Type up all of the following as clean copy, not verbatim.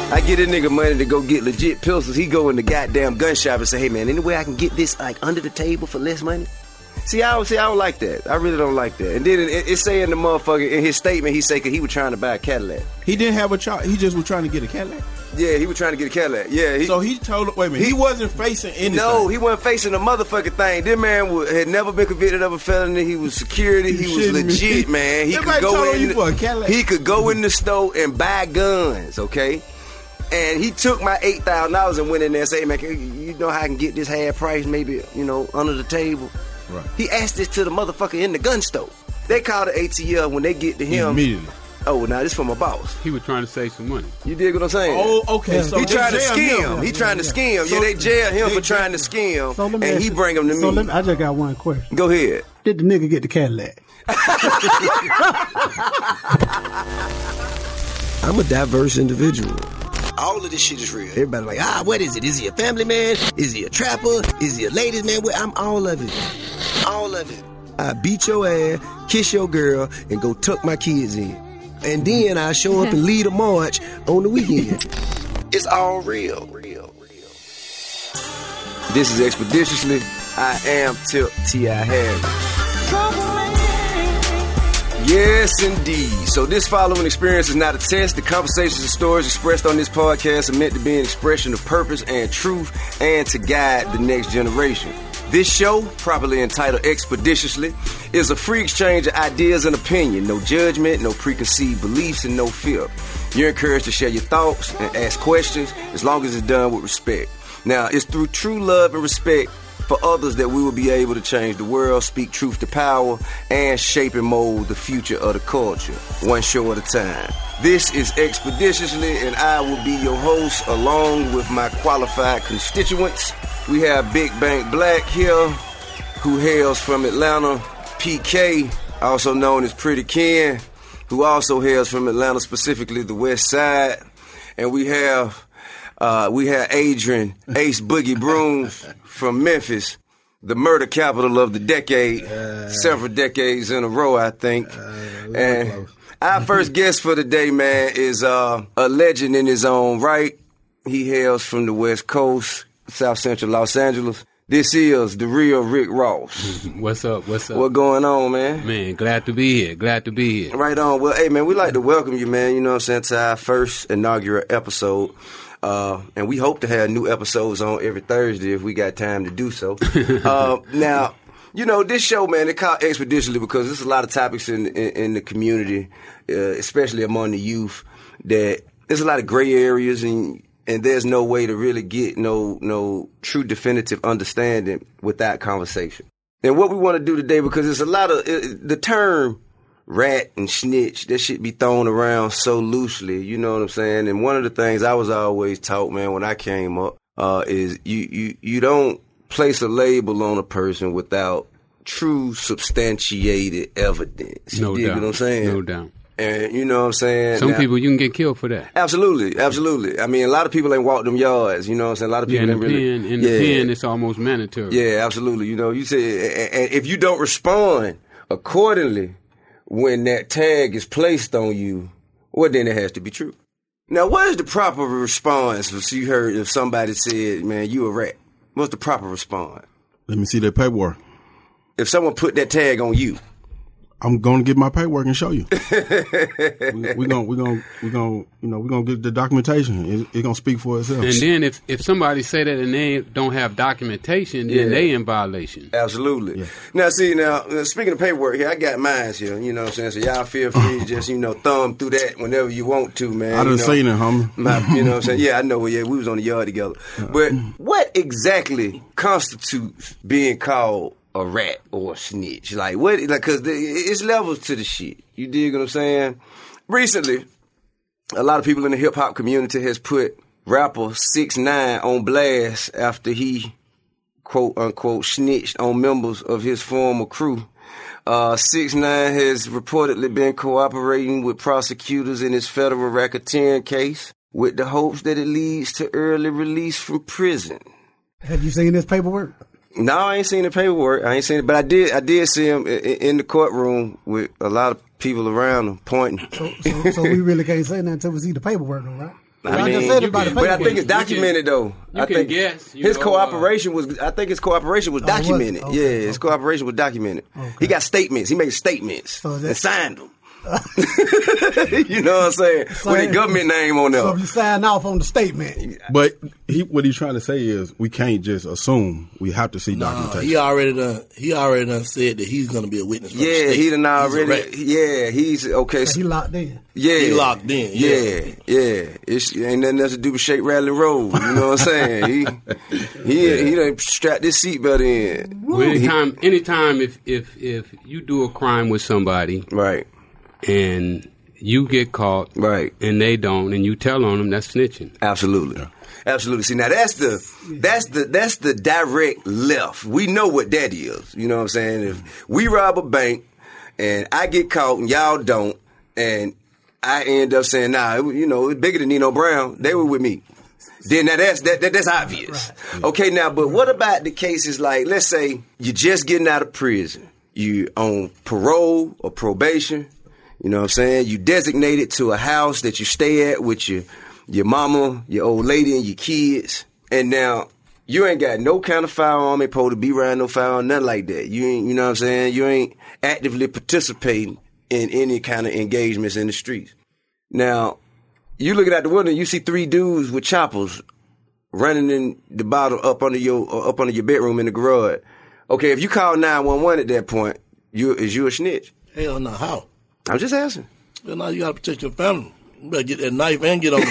I get a nigga money to go get legit pistols. He go in the goddamn gun shop and say, hey man, any way I can get this like under the table for less money? See, I don't like that. I really don't like that. And then it say in the motherfucker, in his statement, he say, cause he was trying to buy a Cadillac. He didn't have a child. He just was trying to get a Cadillac. Yeah, he was trying to get a Cadillac. Yeah. So he told, wait a minute, he wasn't facing anything. No, he wasn't facing a motherfucking thing. This man had never been convicted of a felony. He was security. He was legit, man. He could go in. He could go in the store and buy guns. Okay. And he took my $8,000 and went in there and said, hey, man, you know how I can get this half price, maybe, under the table? Right. He asked this to the motherfucker in the gun store. They call the ATL when they get to him. Immediately. Oh, now this from my boss. He was trying to save some money. You dig what I'm saying? Oh, okay. Yeah. So he trying to skim. He trying to skim. So they jail him for trying to skim, and he bring him to me. So I just got one question. Go ahead. Did the nigga get the Cadillac? I'm a diverse individual. All of this shit is real. Everybody like, what is it? Is he a family man? Is he a trapper? Is he a ladies man? I'm all of it. All of it. I beat your ass, kiss your girl, and go tuck my kids in. And then I show up and lead a march on the weekend. It's all real. This is Expeditiously. I am Tip T.I. Harris. Yes, indeed. So this following experience is not a test. The conversations and stories expressed on this podcast are meant to be an expression of purpose and truth and to guide the next generation. This show, properly entitled Expeditiously, is a free exchange of ideas and opinion. No judgment, no preconceived beliefs, and no fear. You're encouraged to share your thoughts and ask questions as long as it's done with respect. Now, it's through true love and respect for others that we will be able to change the world, speak truth to power, and shape and mold the future of the culture, one show at a time. This is Expeditiously, and I will be your host along with my qualified constituents. We have Big Bank Black here, who hails from Atlanta, PK, also known as Pretty Ken, who also hails from Atlanta, specifically the West Side, and we have Adrian Ace Boogie Brooms from Memphis, the murder capital of the decade, several decades in a row, I think. And our first guest for today, man, is a legend in his own right. He hails from the West Coast, South Central Los Angeles. This is the real Rick Ross. What's up? What's up? What going on, man? Man, glad to be here. Glad to be here. Right on. Well, hey, man, we'd like to welcome you, man, you know what I'm saying, to our first inaugural episode. And we hope to have new episodes on every Thursday if we got time to do so. Now, you know, this show, man, it's called Expeditiously because there's a lot of topics in the community, especially among the youth, that there's a lot of gray areas and there's no way to really get no true definitive understanding without conversation. And what we want to do today, because there's a lot of the term rat and snitch, that shit be thrown around so loosely, you know what I'm saying? And one of the things I was always taught, man, when I came up, is you don't place a label on a person without true substantiated evidence. No you doubt. Dig what I'm saying? No doubt. And you know what I'm saying? Some people, you can get killed for that. Absolutely. I mean, a lot of people ain't walked them yards, you know what I'm saying? A lot of people ain't really. In the pen, it's almost mandatory. Yeah, absolutely. You know, you say, and if you don't respond accordingly when that tag is placed on you, well, then it has to be true. Now, what is the proper response if you heard if somebody said, man, you a rat? What's the proper response? Let me see that paperwork. If someone put that tag on you, I'm gonna get my paperwork and show you. We're gonna get the documentation. It's gonna speak for itself. And then if somebody say that and they don't have documentation, then they in violation. Absolutely. Yeah. Now, speaking of paperwork here, I got mine here. You know what I'm saying? So y'all feel free to just thumb through that whenever you want to, man. I done seen it, homie. You know what I'm saying? Yeah, I know. Yeah, we was on the yard together. But what exactly constitutes being called a rat or a snitch? Like, what? Like, cause it's levels to the shit. You dig what I'm saying? Recently, a lot of people in the hip hop community has put rapper 6ix9ine on blast after he, quote unquote, snitched on members of his former crew. 6ix9ine has reportedly been cooperating with prosecutors in his federal racketeering case with the hopes that it leads to early release from prison. Have you seen this paperwork? No, I ain't seen the paperwork. I ain't seen it, but I did see him in the courtroom with a lot of people around him pointing. So we really can't say nothing until we see the paperwork, though, right? I just said about the but I paperwork. think it's documented though. I can think guess, you his know, cooperation was. I think his cooperation was documented. was it? Yeah, Okay, his cooperation was documented. He got statements. He made statements So and that- signed them. You know what I'm saying? With a government name on there. So if you sign off on the statement, But what he's trying to say is we can't just assume. We have to see documentation. He already done said that he's going to be a witness. For the Yeah, state. he done He's a already. rep. Yeah, he's okay. he locked in. Yeah, He locked in, yeah. yeah. It's ain't nothing else to do but shake, rattle, and roll. You know what I'm saying? He done strapped this seatbelt in. Well, anytime if you do a crime with somebody Right, and you get caught, right. and they don't, and you tell on them, that's snitching. Absolutely. Absolutely. See, now that's the direct left. We know what that is. You know what I'm saying? If we rob a bank and I get caught and y'all don't, and I end up saying, nah, it's bigger than Nino Brown, they were with me. Then now that's obvious. Right. Okay, now, but what about the cases like, let's say you're just getting out of prison, you on parole or probation, you know what I'm saying? You designated to a house that you stay at with your mama, your old lady, and your kids, and now you ain't got no kind of firearm, ain't supposed to be around no firearm, nothing like that. You ain't, you know what I'm saying? You ain't actively participating in any kind of engagements in the streets. Now, you looking out the window, you see 3 dudes with choppers running in the bottom up under your bedroom in the garage. Okay, if you call 911 at that point, is you a snitch? Hell no, how? I'm just asking. Well, now you got to protect your family. You better get that knife and get on the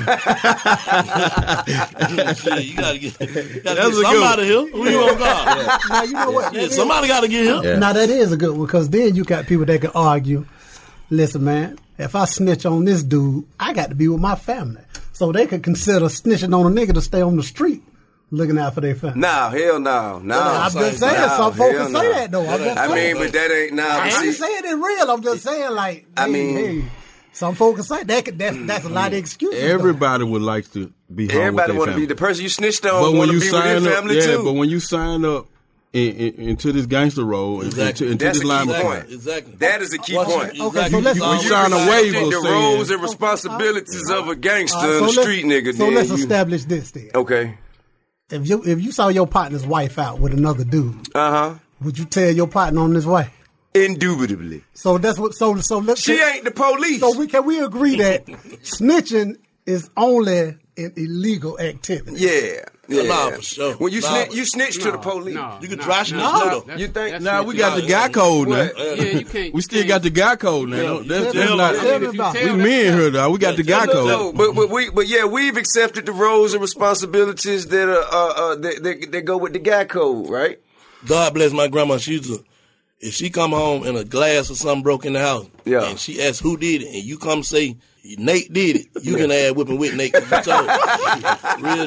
phone. Shit, you got to get somebody here. Who you gonna call? Now you know what? Yeah, somebody got to get here. Yeah. Now that is a good one because then you got people that can argue. Listen, man, if I snitch on this dude, I got to be with my family, so they could consider snitching on a nigga to stay on the street looking out for their family. Nah, hell no. I'm just saying, some folks can say that though. But that ain't nah. I ain't saying it real. I'm just saying, like, hey, some folks can say that. That's a lot of excuses. Everybody would like to be home everybody with want their to be family. the person you snitched on. Want to be with their family too. But when you sign up into this gangster role, Exactly. into That's this a line key of point. Exactly. That is a key point. Okay, so let's You sign a waiver the saying- roles and responsibilities of a gangster, so a street nigga. So then let's you- establish this then. Okay. If you saw your partner's wife out with another dude, would you tell your partner on his way? Indubitably. So that's what. So let's. She ain't the police. So can we agree that snitching is only an illegal activity? Yeah. Nah, for sure. When you Nah. snitch to the police. You can try snitch too, though. You think? Now we got the guy code now. Yeah, you can't. We still got the guy code now. That's not. Tell me about it. We men here though. We got the guy No, code. but we've accepted the roles and responsibilities that that go with the guy code, right? God bless my grandma. If she come home and a glass or something broke in the house, Yeah. and she asks who did it, and you come say Nate did it, you can add whipping with Nate. 'Cause you told real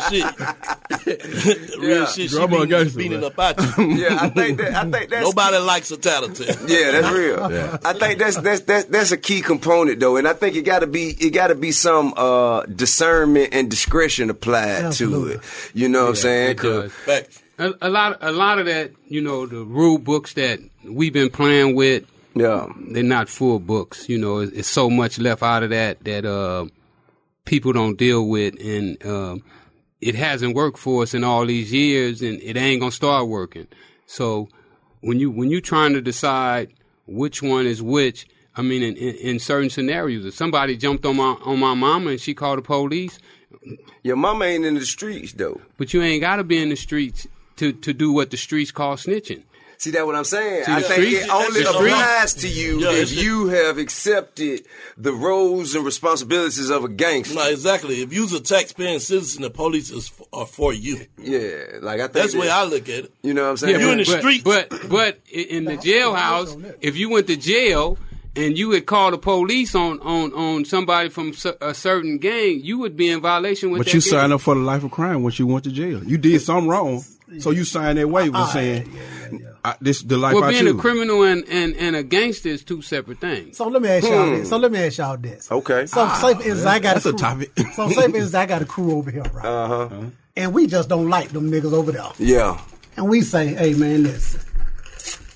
shit. Real shit. She Grandma gangster, beating man. up at you. Yeah, I think that's Nobody likes a tattletale. Yeah, that's real. I think that's a key component though, and I think it got to be some discernment and discretion applied to it. You know what I'm saying? It does. Facts. A lot of that, the rule books that we've been playing with, Yeah. they're not full books. It's so much left out of that people don't deal with, and it hasn't worked for us in all these years, and it ain't gonna start working. So when you trying to decide which one is which, I mean, in certain scenarios, if somebody jumped on my mama and she called the police, Your mama ain't in the streets though. but you ain't got to be in the streets to do what the streets call snitching. See, that's what I'm saying. See, I the think streets- it only the streets- applies to you Yeah, if it's- you have accepted the roles and responsibilities of a gangster. No, exactly. If you's a taxpaying citizen, the police are for you. Yeah, like I think That's the way I look at it. You know what I'm saying? You in the streets. But in the jailhouse, if you went to jail and you had called the police on somebody from a certain gang, you would be in violation with But that you gang. signed up for the life of crime once you went to jail. You did something wrong, so you signed that waiver saying, "This the life Well, I being choose." a criminal and a gangster is two separate things. So let me ask y'all this. Okay. So say for instance, I got That's a topic. So say for instance, I got a crew over here, right? And we just don't like them niggas over there. Yeah. And we say, hey man, listen,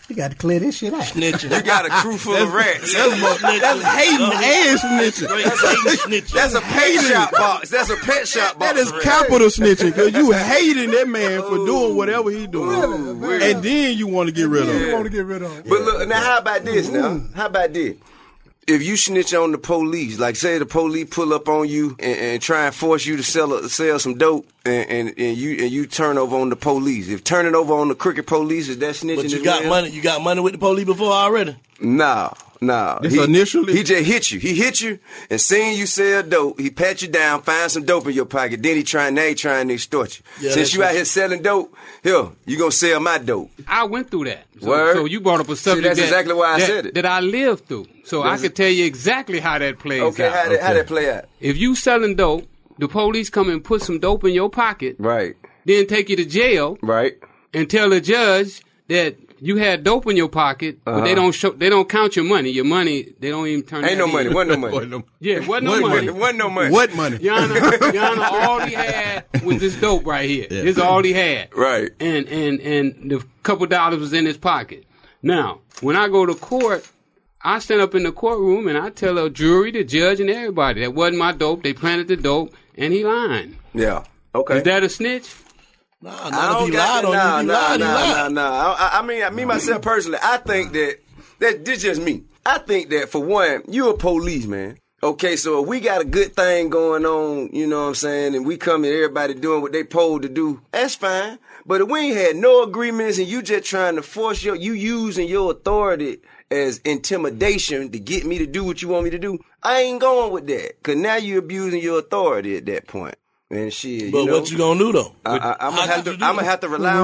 You got to clear this shit out. Snitching. You got a crew full of rats. That's hating and snitching. That's a pet shop box. That's a pet shop box. That is capital snitching because you hating that man for doing whatever he doing, and then you want to get rid of him. You want to get rid of him. But look, now how about this now? How about this? If you snitch on the police, like say the police pull up on you and try and force you to sell some dope, and you turn over on the police. If turning over on the crooked police, is that snitching? But you got money. You got money with the police before already. Nah. Initially, he just hit you. He hit you and seeing you sell dope. He pat you down, find some dope in your pocket. Then he trying to extort you. Yeah, Since you out here selling dope, here you gonna sell my dope. I went through that. Word. So you brought up a subject that's exactly why I said it. That I lived through. So I could tell you exactly how that plays out. Okay, how that play out? If you selling dope, the police come and put some dope in your pocket, Right. then take you to jail, Right. and tell the judge that you had dope in your pocket, but they don't count your money. Your money, they don't even turn. Ain't no money. Wasn't no money. Yeah, wasn't no money. Wasn't no money. What money? Your Honor, all he had was this dope right here. Yeah. This is all he had. Right. And the couple dollars was in his pocket. Now, when I go to court, I stand up in the courtroom and I tell a jury, the judge, and everybody that wasn't my dope. They planted the dope, and he lying. Yeah. Okay. Is that a snitch? Nah, I not don't if he lied on you. He lied. Nah. I mean, me myself personally, I think that this just me. I think that for one, you a policeman. Okay, so if we got a good thing going on, you know what I'm saying, and we come and everybody doing what they told to do, that's fine. But if we ain't had no agreements and you just trying to force you using your authority as intimidation to get me to do what you want me to do, I ain't going with that. Cause now you abusing your authority at that point. And shit, But what you gonna do though? I'm gonna have to rely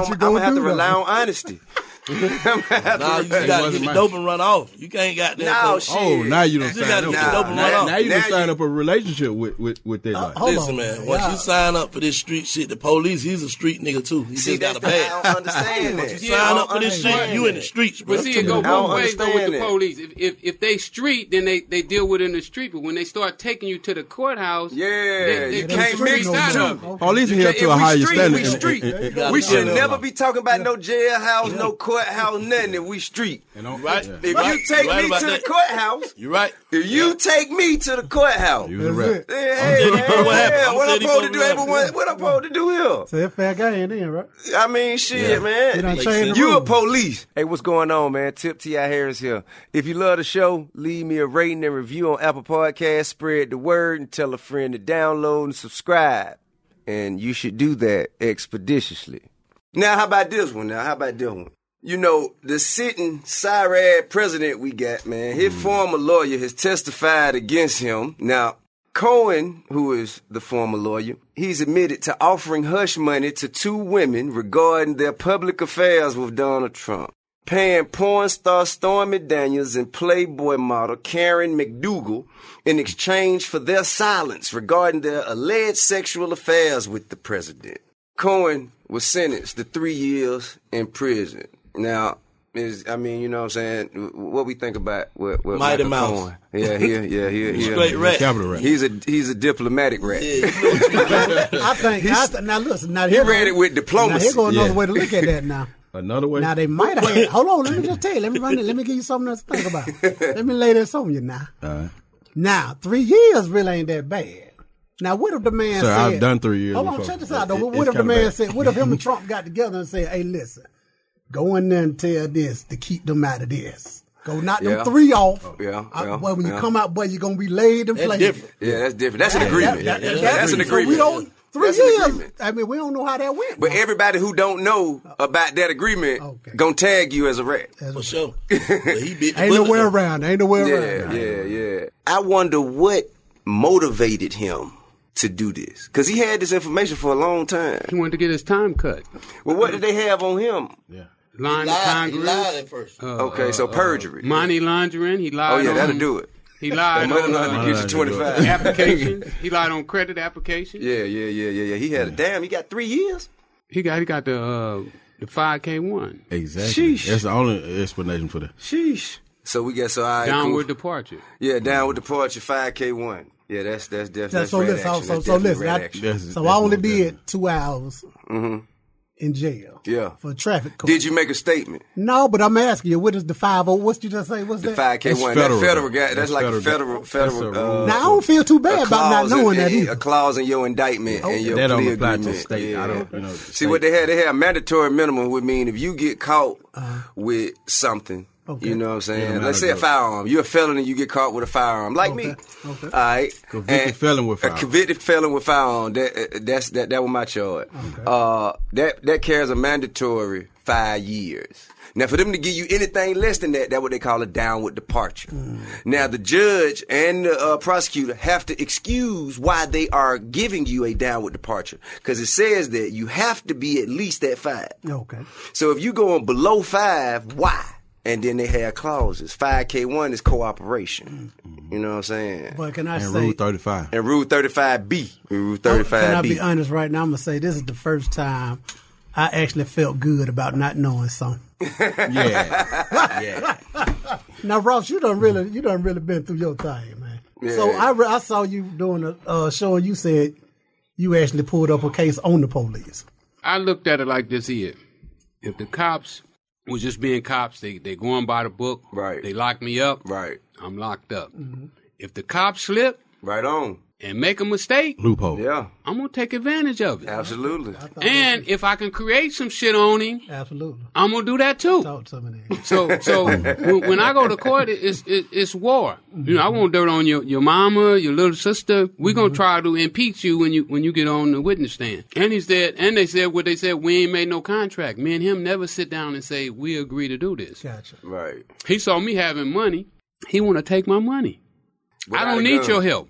on honesty. Nah, you gotta get the dope and run off. You can't got that. No, dope. shit. Oh, now you don't You sign gotta up. get the dope and run off. Now you done Now sign you- up a relationship with that. Like. Hold Listen, on, man. Once you sign up for this street shit, the police, he's a street nigga too. He See, just got a that's bag. I don't understand that. You sign up for this shit, you in the streets, bro. But see, it go I don't both ways though with the understand that. police. If they street, then they deal with it in the street. But when they start taking you to the courthouse, Yeah, they you come can't straight mix the out two. of it. Police You here can't- to if a we higher street, standard. we street. gotta We do should that. never be talking about no jailhouse, no courthouse, nothing if we street. Right? If Right. you take Right me about to the that. courthouse, You right. if you take me to the courthouse, You was a rap. hey, telling you what happened. I'm what I'm telling you supposed to do? what Everyone, happened. what I'm supposed to do here? So it's fair game then, right? I mean, shit, You done man. changed the You a rules. police. Hey, what's going on, man? Tip T.I. Harris here. If you love the show, leave me a rating and review on Apple Podcasts. Spread the word and tell a friend to download and subscribe. And you should do that expeditiously. Now, how about this one? You know, the sitting Cyrad president we got, man, his former lawyer has testified against him. Now, Cohen, who is the former lawyer, he's admitted to offering hush money to two women regarding their public affairs with Donald Trump, paying porn star Stormy Daniels and Playboy model Karen McDougal in exchange for their silence regarding their alleged sexual affairs with the president. Cohen was sentenced to 3 years in prison. Now, you know what I'm saying? What we think about what Mighty Michael Mouse. Cohen. Yeah, he Straight rat. Capital rap. He's a diplomatic rat. I think. Now listen. Now here read it with Now diplomacy. here go another Yeah. way to look at that. Now, Another way. now they might have. Hold on. Let me just tell you. Let me give you something else to think about. Let me lay this on you now. All right. Now 3 years really ain't that bad. Now what if the man Sir, said? I've done 3 years Hold on, before. check this out though. It's What if the kinda man bad. said? What if him and Trump got together and said, "Hey, listen, go in there and tell this to keep them out of this. Go knock Yeah. them three off. Yeah, Boy, when you yeah. come out, boy, you're gonna be laid and That's played. different. Yeah, that's different. That's an agreement. That's an So agreement. we don't. 3 That's an years. agreement. I mean, we don't know how that went. But everybody who don't know about that agreement Okay. gonna tag you as a rat. For sure. But he bit the Ain't bullet, nowhere though. around. Ain't nowhere Yeah, around. yeah. I wonder what motivated him to do this. Because he had this information for a long time. He wanted to get his time cut. Well, what did they have on him? Yeah. Lying to He Congress. lied at first. Okay, so perjury. Money laundering. He lied Oh, yeah, on that'll do it. He lied Money on laundering get you 25. application. He lied on credit application. Yeah. He had a damn. He got 3 years. He got the 5K1 Exactly. Sheesh. That's the only explanation for that. Sheesh. So we got all right, downward cool. departure. Yeah, downward departure 5K1. Yeah, that's definitely So rat listen. action. That's So definitely listen. rat action. That's So I only more did 2 hours. Mm-hmm. in jail. Yeah. For traffic court. Did you make a statement? No, but I'm asking you, what is the 50? What you just say? What's The that? 5K1. That's That's federal. That's That's like federal. federal. Now, I don't feel too bad about not knowing that either. A clause in your indictment and your That don't plea apply to agreement. state. Yeah. I don't, See what they had? They had mandatory minimum would mean if you get caught with something. Okay. You know what I'm saying? Yeah, Let's say a firearm. You're a felon and you get caught with a firearm, like me. Okay. All right. Convicted felon with firearm. A convicted felon with firearm. That was my charge. Okay. That carries a mandatory 5 years. Now, for them to give you anything less than that, that's what they call a downward departure. Now, the judge and the prosecutor have to excuse why they are giving you a downward departure, because it says that you have to be at least at 5. Okay. So if you going below 5, why? And then they have clauses. 5K1 is cooperation. You know what I'm saying? But can I And say, Rule 35. And Rule 35B. Rule can I 35B. be honest right now? I'm going to say this is the first time I actually felt good about not knowing something. Yeah. Now, Ross, you done really been through your thing, man. Yeah. So I saw you doing a show, and you said you actually pulled up a case on the police. I looked at it like this here. If the cops was just being cops, they going by the book. Right. They lock me up. Right. I'm locked up. If the cops slip Right on. and make a mistake, Loophole. Yeah. I'm going to take advantage of it. Absolutely. And if I can create some shit on him, Absolutely. I'm going to do that too. Talk to me then. So when I go to court, it's war. You know, I want dirt on your mama, your little sister. We're gonna try to impeach you when you get on the witness stand. And they said what they said. We ain't made no contract. Me and him never sit down and say we agree to do this. Gotcha. Right. He saw me having money. He want to take my money. Without I don't a need gun. your help.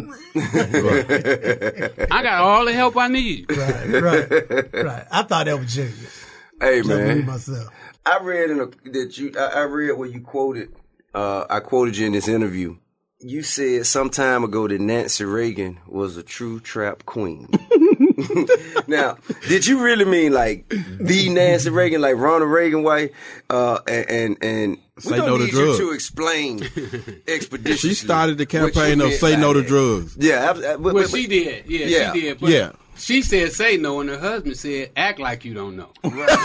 I got all the help I need. Right. I thought that was genius. Hey, Just me man. myself. I read I read where you quoted. I quoted you in this interview. You said some time ago that Nancy Reagan was a true trap queen. Now, did you really mean like the Nancy Reagan, like Ronald Reagan wife? And we Say don't no to need drugs. you to explain expeditiously. She started the what you campaign of meant Say by No to that. Drugs. Yeah, Well, she did. Yeah, she did. But Yeah. she said say no, and her husband said act like you don't know.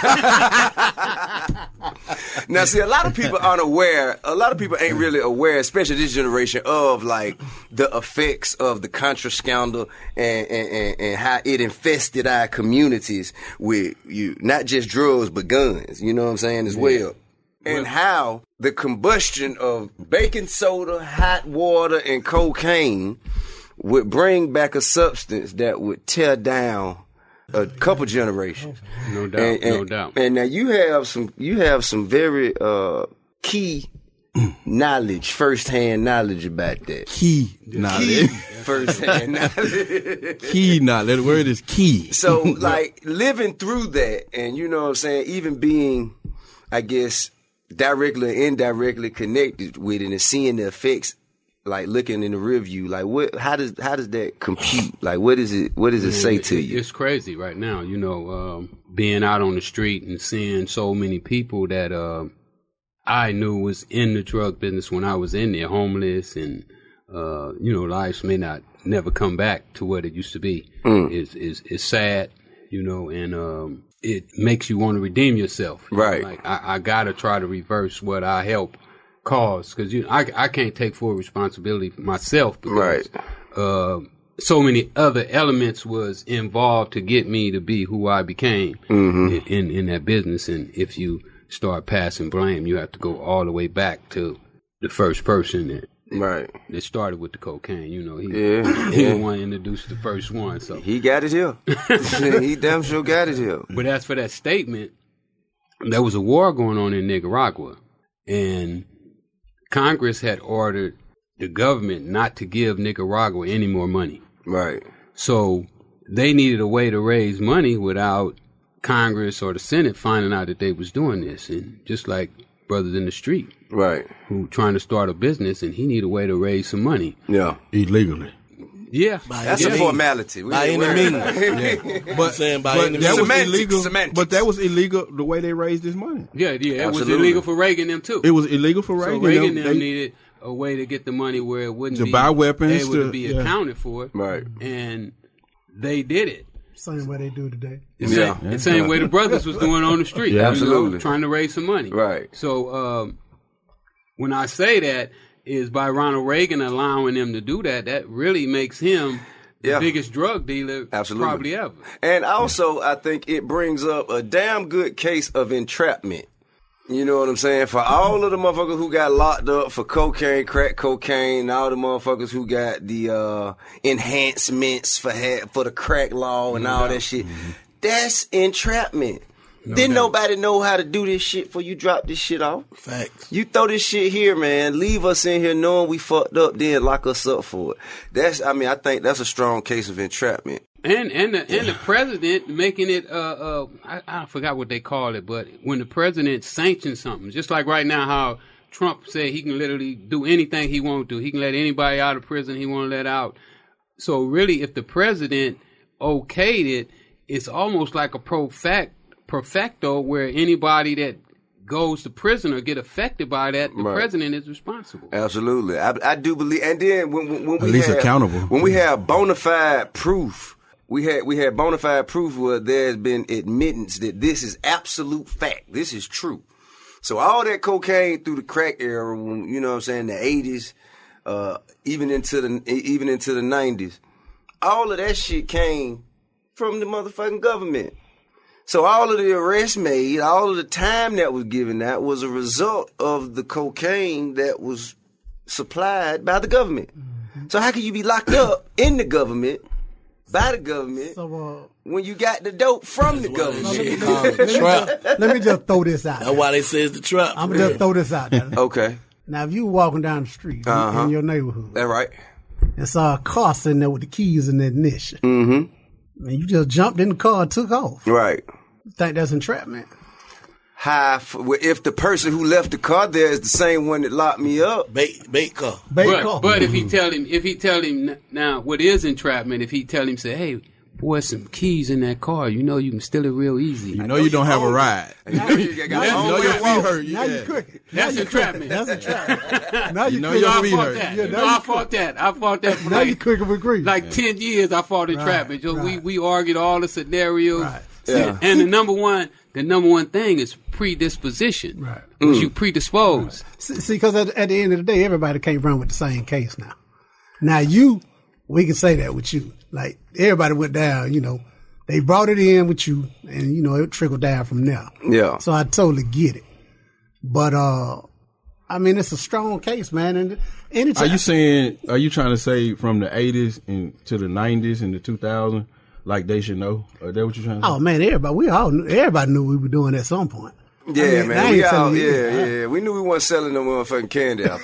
Now, see, a lot of people aren't aware. A lot of people ain't really aware, especially this generation, of like the effects of the Contra scandal and how it infested our communities with not just drugs but guns. You know what I'm saying as well. And how the combustion of baking soda, hot water, and cocaine would bring back a substance that would tear down a couple generations. No doubt, no doubt. And now you have some very key knowledge, firsthand knowledge about that. Key knowledge. Firsthand knowledge. Key knowledge. The word is key. So, like, living through that, and you know what I'm saying, even being, I guess, directly or indirectly connected with it and seeing the effects, like looking in the rear view, like how does that compute? Like, what does it say to you? It's crazy right now, you know, being out on the street and seeing so many people that I knew was in the drug business when I was in there, homeless, and you know, lives may not never come back to what it used to be. It's sad, you know, and it makes you want to redeem yourself. Right. Like I gotta try to reverse what I help cause, because I can't take full responsibility for myself, because so many other elements was involved to get me to be who I became in that business. And if you start passing blame, you have to go all the way back to the first person that started with the cocaine. You know, he the one introduced the first one. So He got it here. He damn sure got it here. But as for that statement, there was a war going on in Nicaragua, and Congress had ordered the government not to give Nicaragua any more money. Right. So they needed a way to raise money without Congress or the Senate finding out that they was doing this. And just like brothers in the street, Right. who trying to start a business, and he need a way to raise some money. Yeah. Illegally. Yeah. That's a formality. By any means. But saying by but any that means. was Semantics, illegal. semantics. But that was illegal the way they raised this money. Yeah. It was Absolutely. illegal for Reagan them too. It was illegal for So Reagan. Reagan They- them needed a way to get the money where it wouldn't To be buy weapons, able to be yeah. accounted for. Right. And they did it. Same way they do today. The same way the brothers was doing on the street. Yeah, absolutely. Trying to raise some money. Right. So when I say that is by Ronald Reagan allowing them to do that, that really makes him the biggest drug dealer probably ever. And also, I think it brings up a damn good case of entrapment. You know what I'm saying? For all of the motherfuckers who got locked up for cocaine, crack cocaine, all the motherfuckers who got the enhancements for the crack law and all that shit, that's entrapment. Didn't nobody know how to do this shit before you drop this shit off? Facts. You throw this shit here, man. Leave us in here knowing we fucked up, then lock us up for it. I think that's a strong case of entrapment. And the president making it I forgot what they call it, but when the president sanctions something, just like right now how Trump said he can literally do anything he wants to. He can let anybody out of prison he want to let out. So really, if the president okayed it, it's almost like a perfecto where anybody that goes to prison or get affected by that, the president is responsible. Absolutely. I do believe. And then when we at least accountable. When we have bona fide proof, we had bona fide proof where there's been admittance that this is absolute fact. This is true. So all that cocaine through the crack era, you know what I'm saying, the 80s, even into the 90s, all of that shit came from the motherfucking government. So all of the arrests made, all of the time that was given out was a result of the cocaine that was supplied by the government. So how can you be locked up in the government, by the government, when you got the dope from the government? Let me just throw this out. That's why they say it's the trap. I'm going to just throw this out there. Okay. Now, if you were walking down the street in your neighborhood. That's right. And saw a car sitting there with the keys and the ignition. Mm-hmm. And you just jumped in the car and took off. Right. You think that's entrapment? If the person who left the car there is the same one that locked me up. Bait car. But if he tell him now what is entrapment, if he tell him, say, hey, boy, some keys in that car, you know you can steal it real easy. You know you don't have a ride. You know your feet hurt. Now you cooking. That's entrapment. That's entrapment. Now you know your feet hurt. I fought that for now you cooking with grease. Like 10 years I fought entrapment. We argued all the scenarios. Right. Yeah. And the number one thing is predisposition. Right. You predispose. Right. See, because at the end of the day, everybody can't run with the same case now. Now we can say that with you. Like, everybody went down, they brought it in with you, and, it trickled down from there. Yeah. So I totally get it. But, it's a strong case, man. And anytime. Are you trying to say from the 80s to the 90s and the 2000s, like they should know? Is that what you're trying to say? Oh, man, everybody knew we were doing it at some point. Yeah, man. We knew we weren't selling no motherfucking candy out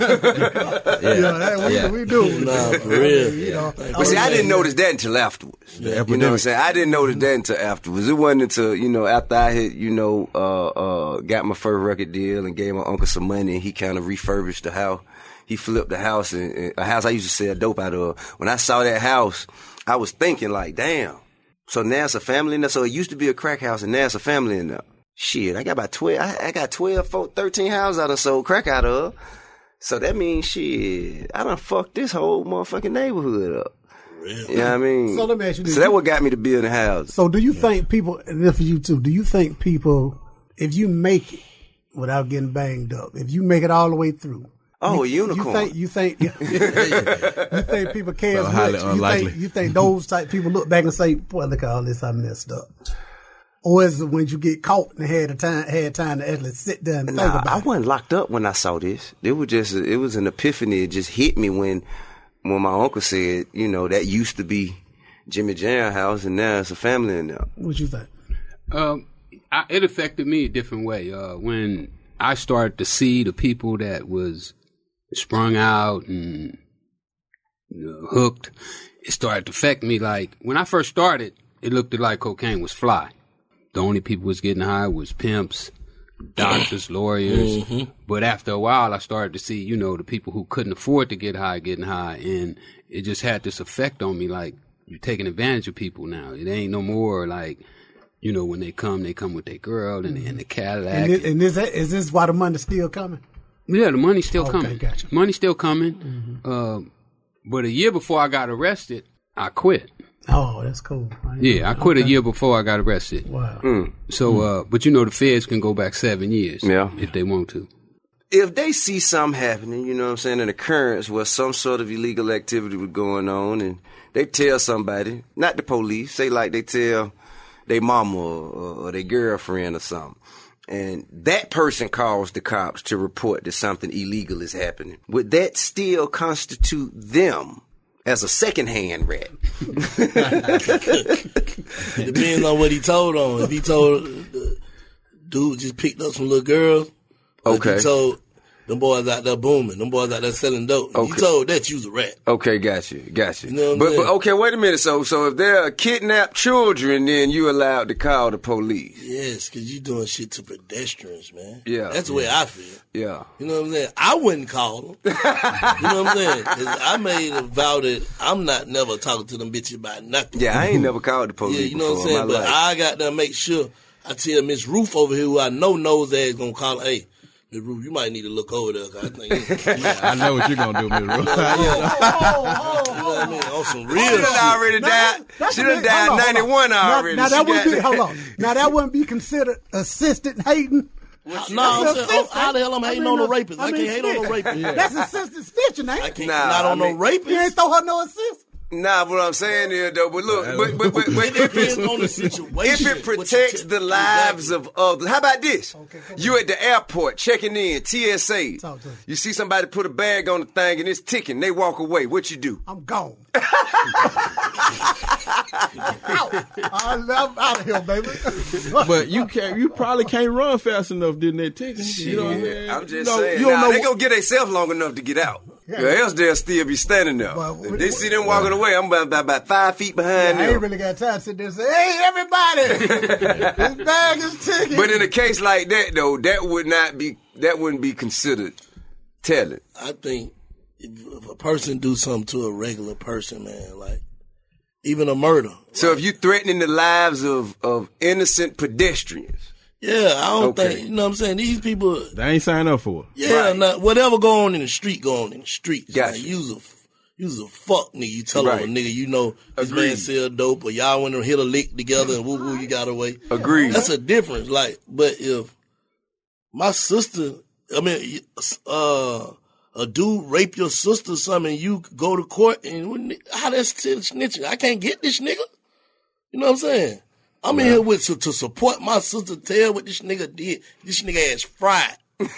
there. We do. Nah, for real. But see, I didn't notice that until afterwards. You know what I'm saying? I didn't notice that until afterwards. It wasn't until, after I had, got my first record deal and gave my uncle some money and he kind of refurbished the house. He flipped the house, and a house I used to sell dope out of. When I saw that house, I was thinking like, damn. So now it's a family in there. So it used to be a crack house and now it's a family in there. Shit, I got about 12, I got 13 houses I done sold crack out of. So that means, shit, I done fucked this whole motherfucking neighborhood up. Really? You know what I mean? So let me ask you this. So that's what got me to building houses. So do you think people, and this for you too, do you think people, if you make it without getting banged up, if you make it all the way through, a unicorn. You think people care So as highly much? unlikely. You think those type people look back and say, boy, look at all this I messed up? Or is it when you get caught and had time to actually sit there and think about it? I wasn't locked up when I saw this. It was an epiphany. It just hit me when my uncle said, that used to be Jimmy Jam house and now it's a family in there. What you think? It affected me a different way. When I started to see the people that was sprung out and hooked, it started to affect me. Like, when I first started, it looked like cocaine was fly. The only people was getting high was pimps, doctors, lawyers. Mm-hmm. But after a while, I started to see, the people who couldn't afford to get high getting high. And it just had this effect on me, like, you're taking advantage of people now. It ain't no more like, when they come with their girl and the Cadillac. And is this why the money's still coming? Yeah, the money's still coming. Gotcha. Money's still coming. Mm-hmm. But a year before I got arrested, I quit. Oh, that's cool. Yeah, I quit a year before I got arrested. Wow. So, but the feds can go back 7 years if they want to. If they see something happening, you know what I'm saying, an occurrence where some sort of illegal activity was going on, and they tell somebody, not the police, say like they tell their mama or their girlfriend or something, and that person calls the cops to report that something illegal is happening, would that still constitute them as a secondhand rat? It depends on what he told on. If he told dude just picked up some little girls, okay. He told them boys out there booming, them boys out there selling dope. Okay. You told that you was a rat. Okay, got you. You know what I'm but saying? okay, wait a minute. So if there are kidnapped children, then you allowed to call the police. Yes, because you doing shit to pedestrians, man. Yeah. That's the way I feel. Yeah. You know what I'm saying? I wouldn't call them. You know what I'm saying? 'Cause I made a vow that I'm not never talking to them bitches about nothing. Yeah, I ain't never called the police. Yeah, you know what I'm before in saying? my But life. I got to make sure I tell Miss Ruth over here, who I know ass gonna call her, hey, Miss Ruth, you might need to look over there. 'Cause I think I know what you're gonna do, Miss Ruth. you know what I mean? On some real She done shit. already died. She done died in 91 already. Now She that wouldn't got- be, hold on. Now that wouldn't be considered assistant hating. No, I'm saying, how the hell I'm hating on a rapist? I can't hate on a snitch. rapist. That's assistant snitching, ain't I it? can't, Nah, not on I no mean- You rapist. ain't throw her no assist. Nah, what I'm saying is though, but look, but It if depends it's, on the situation. if it protects the lives of others, how about this? Okay, come You at the airport checking in, TSA. Talk to me. You see somebody put a bag on the thing and it's ticking. They walk away. What you do? I'm gone. I'm out of here, baby. But you probably can't run fast enough, didn't they? Ticking, you know what I'm saying? I'm just You know, saying. you don't Nah, know they what- gonna get themselves long enough to get out. Or else they'll still be standing there. But If they see them walking away, I'm about 5 feet behind I ain't them. really got time to sit there and say, hey, everybody, this bag is ticking. But in a case like that, though, that wouldn't be considered telling. I think if a person do something to a regular person, man, like even a murder. So if you threatening the lives of innocent pedestrians, Yeah, I don't Okay. think, you know what I'm saying? These people, They ain't signed up for it. yeah, Right. nah, whatever go on in the street, go on in the street. Gotcha. Like, you's a fuck nigga. You tell Right. on a nigga, you know, this Agreed. man sell dope, or y'all went and hit a lick together and woo, you got away. Agreed. That's a difference. Like, but if my sister, I mean, a dude rape your sister or something, and you go to court, and how that's still snitching? I can't get this nigga. You know what I'm saying? I'm in here to support my sister, tell what this nigga did. This nigga ass fried.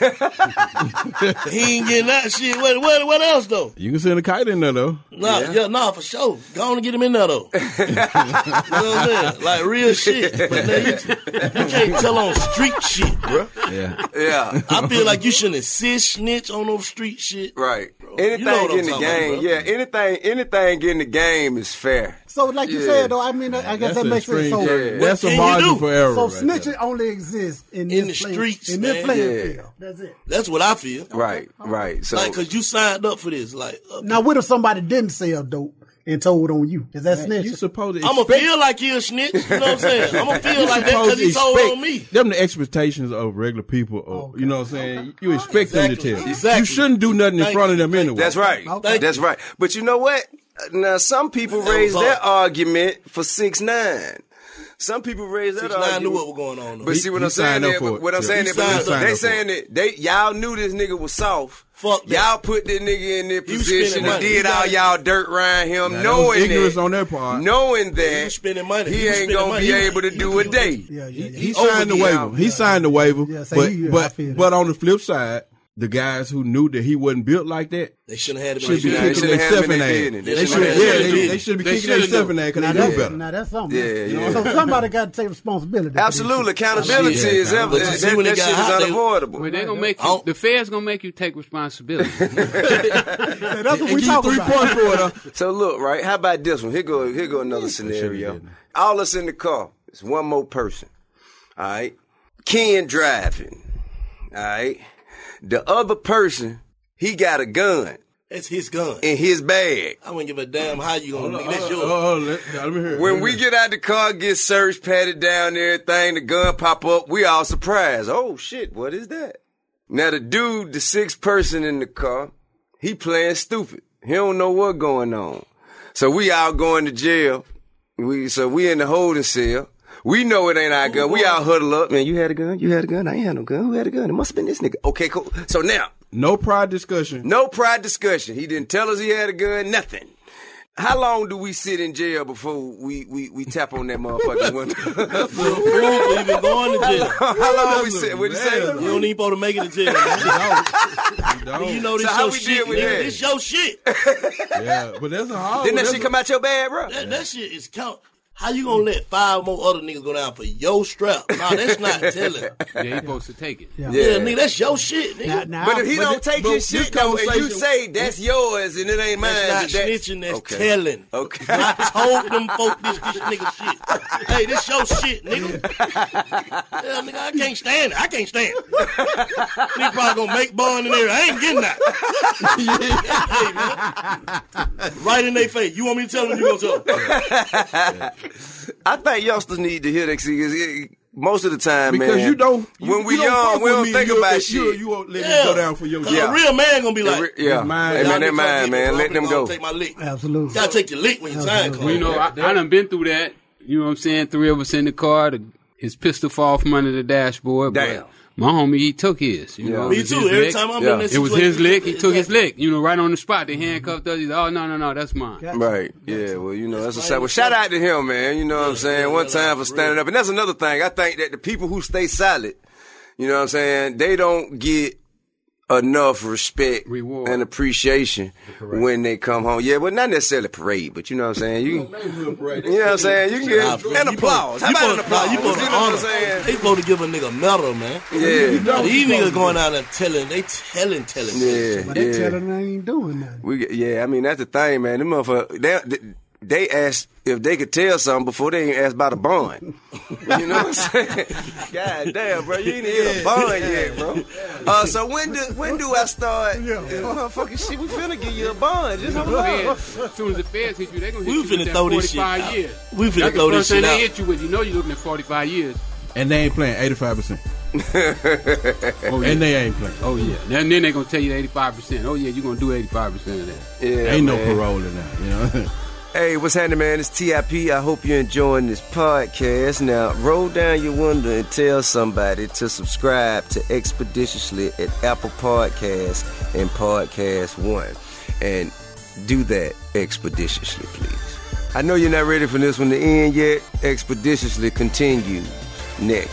He ain't getting that shit. What else though? You can send a kite in there though. Nah, for sure. Go on and get him in there though. You know what I'm saying? Like real shit. But now you can't tell on street shit, bro. Yeah. yeah, I feel like you shouldn't assist snitch on no street shit. right. You Anything know what I'm in the talking about, game, bro. yeah, anything in the game is fair. So, like you Yeah. said, though, I mean, I guess That's that a makes sense. extreme. So, That's What a can you margin do? for error. so right snitching there. only exists in In this the play- streets, in this man. playing Yeah. field. That's it. That's what I feel. Right. So Like, cause you signed up for this. Like, Now, what if somebody didn't sell dope and told on you? Is that You snitching? supposed to I'ma expect- feel like he a snitch. You know what I'm saying? I'ma feel like that supposed cause to he told expect- on me. Them the expectations of regular people. Or, You know what I'm saying? You expect them to Exactly. tell. Exactly. You shouldn't do nothing in Thank front of you. them anyway. that's right. Okay. That's right. But you know what? Now some people That raise was their hard. argument for 6ix9ine. Some people raise that 6ix9ine argument. knew what was going on. Though. But see what he I'm saying signed up there, for but it. what I'm Yeah. saying He there, signed but up they for saying that y'all knew this nigga was soft. Fuck that. Y'all put that nigga in their He was position spending and money. did He all got- y'all dirt around him, Now, that was knowing ignorance that, on their part. knowing He that was spending money. he was ain't spending gonna money. be able to do a day. Yeah. He signed the overgear. waiver. He signed the waiver. Yeah, so I feel that. but on the flip side, the guys who knew that he wasn't built like that They shouldn't have had should be him. they kicking shouldn't have themselves him in in the their ass. business. They They should, shouldn't yeah, have they, been. should be They kicking should've themselves knew. in there because Now, they knew better. that's something. Yeah. So somebody got to take responsibility. for this Absolutely, shit. accountability Yeah, is but you that see when they shit got is hot, they- unavoidable. Well, they gonna make Oh. you. The feds gonna make you take responsibility. Hey, that's what And we give you talking 3 about. points for it. Huh? So look, right? How about this one? Here go another scenario. All us in the car. It's one more person. All right. Ken driving. All right. The other person, he got a gun That's his gun. in his bag. I wouldn't give a damn how you gonna. That's yours. Let me hear. When we get out the car, get searched, patted down, everything, the gun pop up, we all surprised. Oh shit, what is that? Now the dude, the sixth person in the car, he playing stupid. He don't know what's going on. So we all going to jail. We in the holding cell. We know it ain't our gun. We all huddle up. Man, you had a gun? You had a gun? I ain't had no gun. Who had a gun? It must have been this nigga. Okay, cool. So now. No pride discussion. He didn't tell us he had a gun, nothing. How long do we sit in jail before we tap on that motherfucking window? You've been going to jail. How long we sit? What'd you say? You don't even supposed to make it to jail, man. You know this So how your we shit, deal with nigga. that? This your shit. Yeah, but that's a hard. Didn't that shit come out your bag, bro? That shit is count. How you gonna let 5 more other niggas go down for your strap? Nah, that's not telling. Yeah, you supposed to take it. Yeah, nigga, that's your shit, nigga. But if he don't take his shit though, and you say that's yours and it ain't mine, That's not snitching, that's telling. Okay. I told them folk this nigga shit. Hey, this your shit, nigga. Yeah, nigga, I can't stand it. Nigga probably gonna make bond in there. I ain't getting that. Hey, man. Right in their face. You want me to tell them, you gonna tell them. I think youngsters need to hear that. See, most of the time, because man, you don't. When we young, we don't think about shit. You won't let me go down for your job. A real man gonna be like, yeah, mine. Hey, man, that mine, man. Let them go. Take my lick. Absolutely. You gotta take your lick when your time comes. Well, you know, I done been through that. You know what I'm saying? 3 of us in the car. His pistol fall from under the dashboard. Damn. But my homie, he took his. You know, Me too. Every time I'm in this it was situation, his lick. He took his lick. You know, right on the spot. They handcuffed us. He said, "Oh no, that's mine." Right. Yeah. Well, you know, that's what's up. Well, shout out to him, man. You know what I'm saying? One time for standing up. And that's another thing. I think that the people who stay silent, you know what I'm saying, they don't get enough respect Reward. and appreciation when they come home. Yeah, well, not necessarily parade, but you know what I'm saying? You know what I'm saying? You can get an applause. How about an applause? You supposed to know what I'm honor. saying? They supposed to give a nigga a medal, man. Yeah. These niggas going out and telling. They telling. Yeah. But they telling they ain't doing nothing. Yeah, I mean, that's the thing, man. Them motherfuckers, they asked if they could tell something before they even asked about a bond. You know what I'm saying? God damn, bro, you ain't hit a bond yet, bro. So when do I start? Motherfucking shit, we finna give you a bond. Just hold on. As soon as the feds hit you, they gonna hit We you finna with that throw this shit 45 out. years. We finna That's throw the this first thing shit they out. hit you with. You know you're looking at 45 years. And they ain't playing 85%. Oh, yeah. And they ain't playing. Oh yeah. And then they gonna tell you 85%. Oh yeah, you gonna do 85% of that. Yeah, Ain't man. no parole in that, you know. Hey, what's happening, man? It's TIP. I hope you're enjoying this podcast. Now, roll down your window and tell somebody to subscribe to Expeditiously at Apple Podcasts and Podcast One. And do that expeditiously, please. I know you're not ready for this one to end yet. Expeditiously continues next.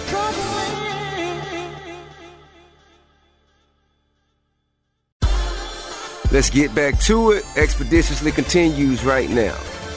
Let's get back to it. Expeditiously continues right now.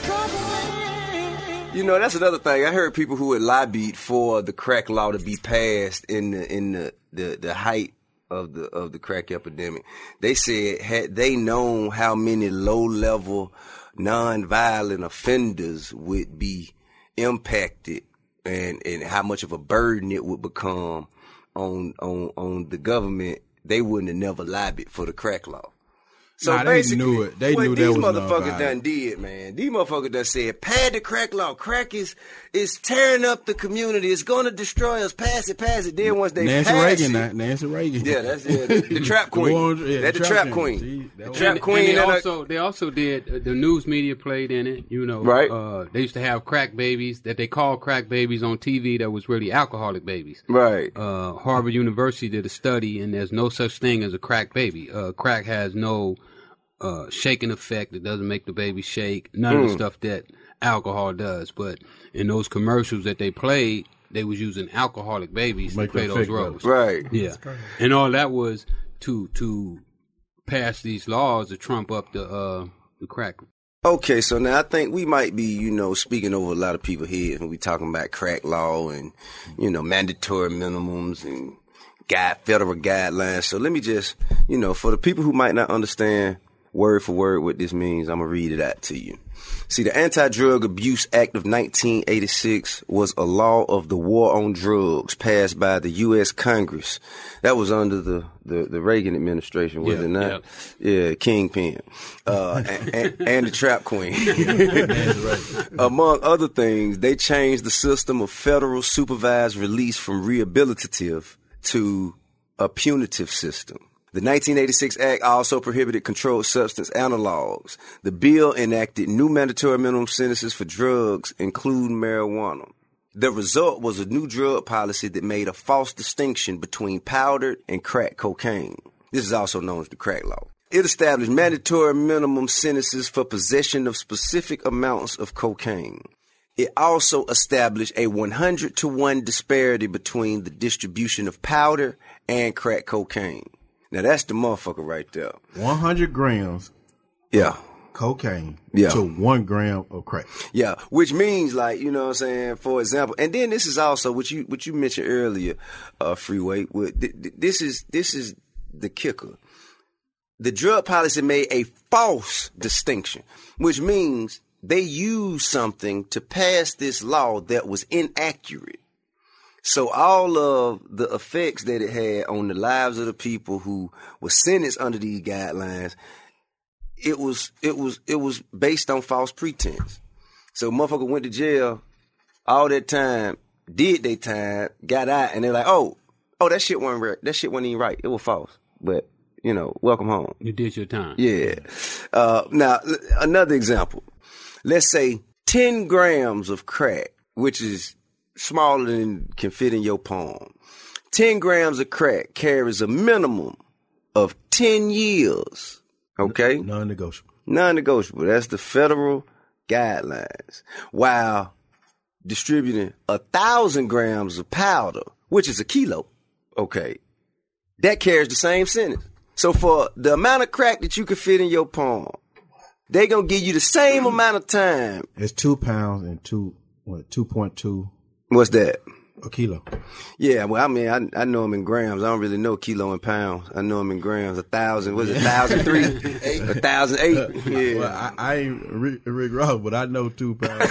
You know, that's another thing. I heard people who had lobbied for the crack law to be passed in the height of the crack epidemic. They said had they known how many low-level, non-violent offenders would be impacted and how much of a burden it would become on the government, they wouldn't have never lobbied for the crack law. So Nah, they basically, knew it. They what knew these that was motherfuckers non-violent. done did, man. These motherfuckers done said, pad the crack law. Crack is tearing up the community. It's going to destroy us. Pass it. Then once they Nancy pass Reagan, it, Nancy Reagan. yeah, that's the trap queen. That's the trap queen. See, that The was- trap queen. And they also did the news media played in it. You know, Right. They used to have crack babies that they called crack babies on TV that was really alcoholic babies. Right. Harvard University did a study, and there's no such thing as a crack baby. Crack has no shaking effect. It doesn't make the baby shake. None of the stuff that alcohol does. But in those commercials that they played, they was using alcoholic babies Make to play the those fake roles. Right. Yeah, and all that was to pass these laws to trump up the crack. Okay, so now I think we might be, speaking over a lot of people's heads when we talking about crack law and, mandatory minimums and federal guidelines. So let me just, for the people who might not understand word for word what this means, I'm going to read it out to you. See, the Anti-Drug Abuse Act of 1986 was a law of the war on drugs passed by the U.S. Congress. That was under the Reagan administration, was it not? Yeah, Kingpin. And the Trap Queen. Among other things, they changed the system of federal supervised release from rehabilitative to a punitive system. The 1986 Act also prohibited controlled substance analogs. The bill enacted new mandatory minimum sentences for drugs, including marijuana. The result was a new drug policy that made a false distinction between powdered and crack cocaine. This is also known as the crack law. It established mandatory minimum sentences for possession of specific amounts of cocaine. It also established a 100-to-1 disparity between the distribution of powder and crack cocaine. Now, that's the motherfucker right there. 100 grams Yeah. cocaine Yeah. to 1 gram of crack. Yeah, which means, like, you know what I'm saying, for example, and then this is also what you mentioned earlier, Freeway, this is the kicker. The drug policy made a false distinction, which means they used something to pass this law that was inaccurate. So all of the effects that it had on the lives of the people who were sentenced under these guidelines, it was based on false pretense. So motherfucker went to jail all that time, did their time, got out, and they're like, oh, that shit wasn't right. That shit wasn't even right. It was false. But, you know, welcome home. You did your time. Yeah. Now, another example. Let's say 10 grams of crack, which is smaller than can fit in your palm. 10 grams of crack carries a minimum of 10 years. Okay? Non-negotiable. Non-negotiable. That's the federal guidelines. While distributing 1,000 grams of powder, which is a kilo, okay, that carries the same sentence. So for the amount of crack that you can fit in your palm, they gonna give you the same amount of time. It's 2 pounds and 2.2 What's that? a kilo. Yeah, well, I mean, I know them in grams. I don't really know kilo and pounds. I know them in grams. 1,000, was it 1,003? 1,008? Yeah. Well, I ain't Rick Ross, but I know 2 pounds.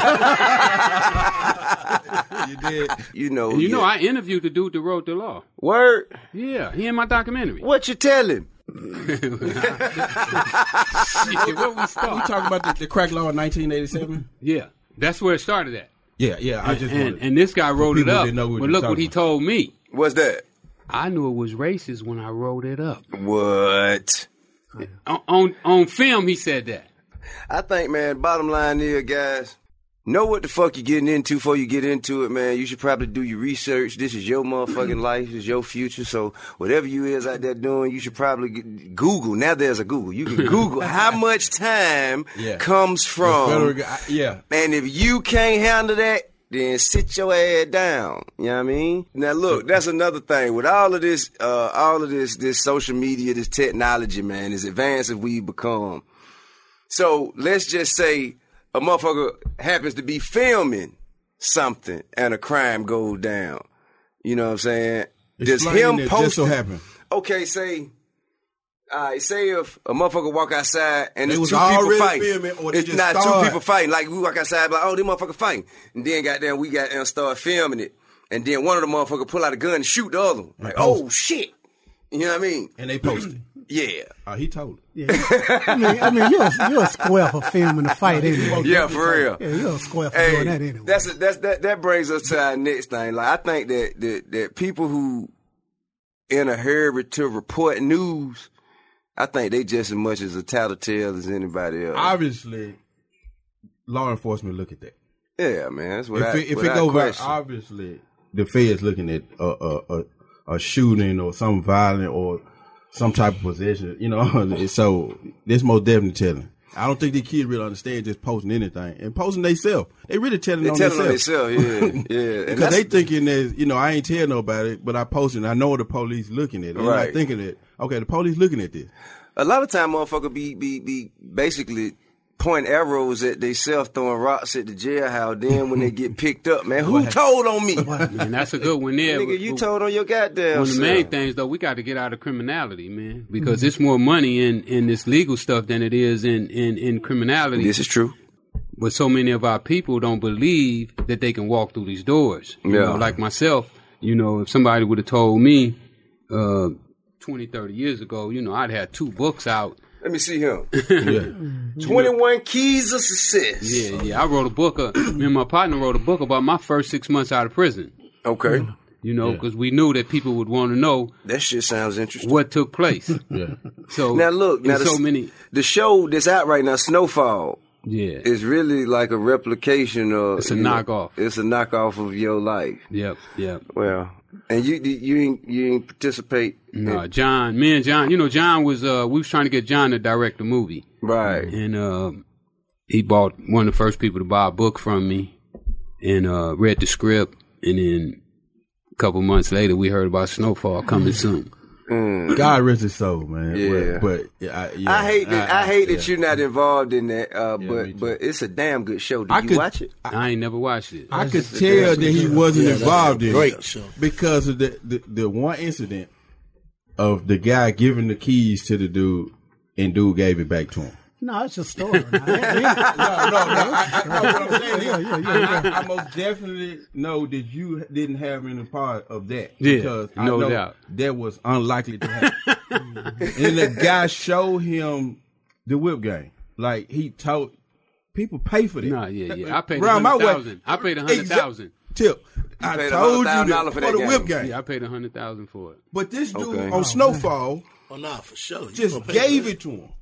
You did. You know, And you know, I interviewed the dude that wrote the law. Word? Yeah, he in my documentary. What you tell him? Shit, where we We start? talking about the crack law in 1987? Yeah, that's where it started at. Yeah. I just wanted- And this guy wrote it people up. didn't know what But you look talking what he about. told me. What's that? I knew it was racist when I wrote it up. What? On film, he said that. I think, man, bottom line here, guys, know what the fuck you're getting into before you get into it, man. You should probably do your research. This is your motherfucking life. This is your future. So whatever you is out there doing, you should probably Google. Now there's a Google. You can Google how much time comes from. Yeah. And if you can't handle that, then sit your ass down. You know what I mean? Now look, that's another thing. With all of this social media, this technology, man, as advanced as we become. So let's just say a motherfucker happens to be filming something and a crime goes down. You know what I'm saying? Does him It post just so happened. Okay, say if a motherfucker walk outside and They there's was two people already fighting. filming or they It's just not two started. people fighting. Like we walk outside, like, oh, this motherfucker fighting. And then goddamn, we start filming it. And then one of the motherfuckers pull out a gun and shoot the other one. Like, oh shit. You know what I mean? And they posted. Yeah. He told it. Yeah. I mean, you're a square for filming a fight anyway. Yeah, for real. Yeah, you're a square for doing that anyway. That brings us to our next thing. Like I think that people who in a hurry to report news, I think they just as much as a tattletale as anybody else. Obviously, law enforcement look at that. Yeah, man. That's what If it goes back, obviously, the Fed's looking at a shooting or something violent or some type of possession, you know. So this most definitely telling. I don't think the kids really understand just posting anything and posting themselves. They really telling on themselves. Yeah. Because they thinking that, you know, I ain't tell nobody, but I posted. I know the police looking at it. They're Right. not thinking that, okay, the police looking at this. A lot of time, motherfucker be basically pointing arrows at themselves, throwing rocks at the jailhouse. Then when they get picked up, man, who told on me? And that's a good one there. Nigga, you told on your goddamn One of the self. main things, though, we got to get out of criminality, man, because it's more money in this legal stuff than it is in criminality. This is true. But so many of our people don't believe that they can walk through these doors. You know, like myself, you know, if somebody would have told me 20, 30 years ago, you know, I'd had 2 books out. Let me see him. Yeah. 21 Keys of Success. Yeah. I wrote a book. Me and my partner wrote a book about my first 6 months out of prison. Okay. You know, because we knew that people would want to know That shit sounds interesting. what took place. Yeah. So Now look, now there's so many. the show that's out right now, Snowfall, Yeah. is really like a replication of. It's a you know, knockoff. It's a knockoff of Your Life. Yep. Well, and you ain't participate. No, John, me and John, you know, John was, we was trying to get John to direct the movie. Right. And he bought one of the first people to buy a book from me and read the script. And then a couple months later, we heard about Snowfall coming soon. God rest his soul, man. Yeah. But I hate that you're not involved in that. me too. But it's a damn good show. Did you watch it? I ain't never watched it. I could tell that he wasn't involved in great it show. because of the one incident of the guy giving the keys to the dude, and dude gave it back to him. No, it's just story. No. What I'm saying is, I most definitely know that you didn't have any part of that. Yeah, Because I no know doubt. that was unlikely to happen. And the guy showed him the whip game. Like, he told people pay for that. Nah, yeah. I paid Round my way. $100,000. I paid $100,000. Tip. I paid told you $100,000 that for for that the whip game. game. Yeah, I paid $100,000 for it. But this dude Okay. on Snowfall Oh, nah, for sure. You just gonna pay gave for it to him.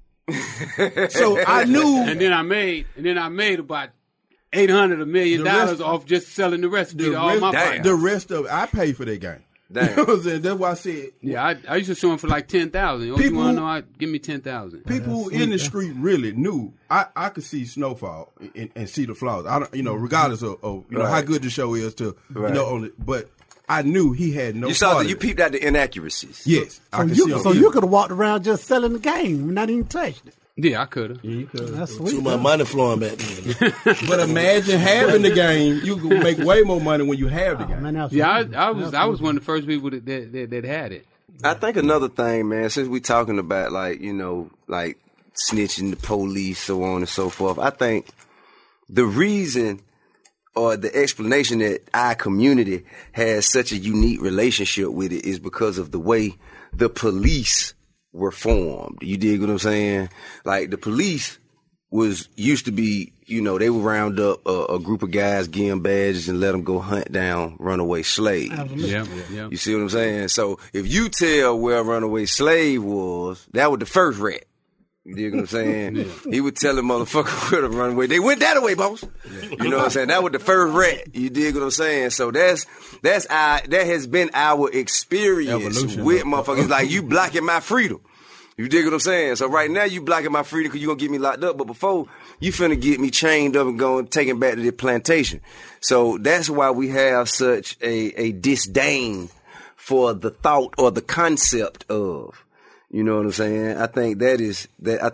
So I knew. And then I made about $800 $1 million off just selling the recipe to all my partners. The rest of it, I paid for that game. Damn. You know what I'm saying? That's why I said. Yeah, I used to sue him for like $10,000. Oh, you People- want to know? Give me $10,000. People in the street really knew. I could see Snowfall and see the flaws. I don't, regardless of how Right. good the show is to Right. but I knew he had no. You saw part that. of You it. peeped out the inaccuracies. Yes, I could see him. So you could have walked around just selling the game and not even touched it. Yeah, I could have. That's Too sweet. much money flowing back then. But imagine having the game. You can make way more money when you have the game. Man, that's Yeah, sweet. I was one of the first people that had it. I think another thing, man, since we talking about like snitching the police, so on and so forth, I think the reason or the explanation that our community has such a unique relationship with it is because of the way the police were formed. You dig what I'm saying? Like the police used to be, they would round up a group of guys, give them badges, and let them go hunt down runaway slaves. Yeah. You see what I'm saying? So if you tell where a runaway slave was, that was the first rat. You dig what I'm saying? He would tell the motherfucker where to run away. They went that way, boss. You know what I'm saying? That was the first rat. You dig what I'm saying? So that has been our experience Evolution. with motherfuckers. Like, you blocking my freedom. You dig what I'm saying? So right now you blocking my freedom because you gonna get me locked up. But before, you finna get me chained up and taken back to the plantation. So that's why we have such a disdain for the thought or the concept of. You know what I'm saying? I think that's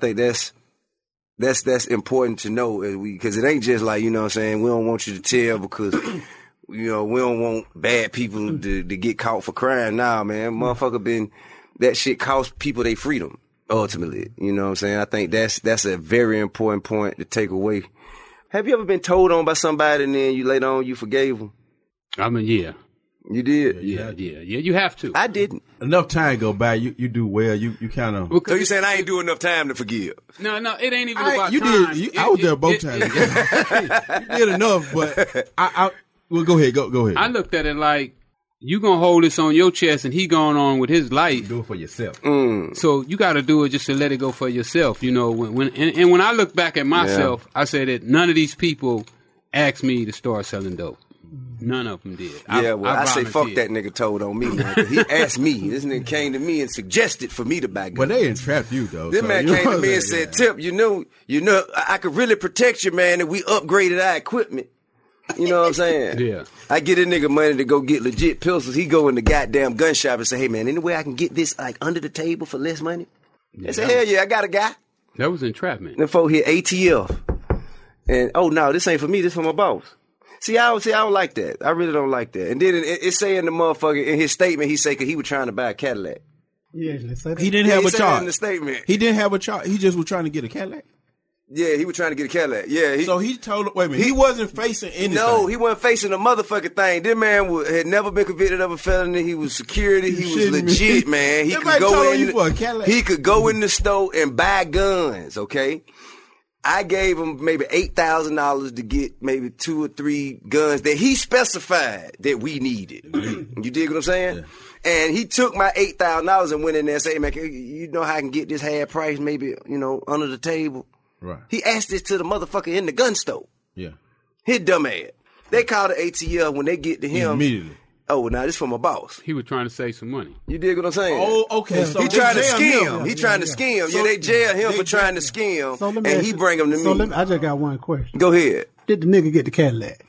important to know because it ain't just like, you know what I'm saying, we don't want you to tell because, we don't want bad people to get caught for crime. Nah, man, motherfucker that shit cost people their freedom, ultimately. You know what I'm saying? I think that's a very important point to take away. Have you ever been told on by somebody and then later on you forgave them? I mean, yeah. You did? Yeah, you have to. I didn't. Enough time go by, you do well. You kind of. So you saying I ain't do enough time to forgive? No, it ain't even about You time. did. I was there both times. You did enough, but well, go ahead. Go ahead. I looked at it like you gonna hold this on your chest, and he going on with his life. do it for yourself. So you got to do it just to let it go for yourself. When I look back at myself, I say that none of these people asked me to start selling dope. None of them did. I say fuck that nigga told on me, man. 'Cause he asked me. This nigga came to me and suggested for me to buy guns. But they entrapped you though. This so man you came know to what me I'm and saying? said, Tip, I could really protect you, man, if we upgraded our equipment. You know what I'm saying? Yeah. I get a nigga money to go get legit pistols. He go in the goddamn gun shop and say, hey, man, any way I can get this like under the table for less money? I said, hell yeah, I got a guy. That was entrapment. Them folk hit ATF. And, oh, no, this ain't for me. This for my boss. See, I don't like that. I really don't like that. And then it say in the motherfucker, in his statement, he say, because he was trying to buy a Cadillac. Yeah, they say that. He didn't Yeah, have he a said that charge. in the statement. He didn't have a charge. He just was trying to get a Cadillac. Yeah, he was trying to get a Cadillac. Yeah. So he told. Wait a minute. He wasn't facing anything. No, he wasn't facing a motherfucking thing. This man had never been convicted of a felony. He was security. He was shitting me. legit, man. He That could man go told in. you for a Cadillac. He could go in the store and buy guns. Okay. I gave him maybe $8,000 to get maybe 2 or 3 guns that he specified that we needed. You dig what I'm saying? Yeah. And he took my $8,000 and went in there and said, "Hey, man, you know how I can get this half price, maybe, under the table?" Right. He asked this to the motherfucker in the gun store. Yeah. His dumb ass. They call the ATL when they get to him. Immediately. Oh, now this from my boss. He was trying to save some money. You dig what I'm saying? Oh, okay. So he trying to skim. him. He trying to skim. So they jail him for trying to skim, and he bring him to me. So I just got one question. Go ahead. Did the nigga get the Cadillac?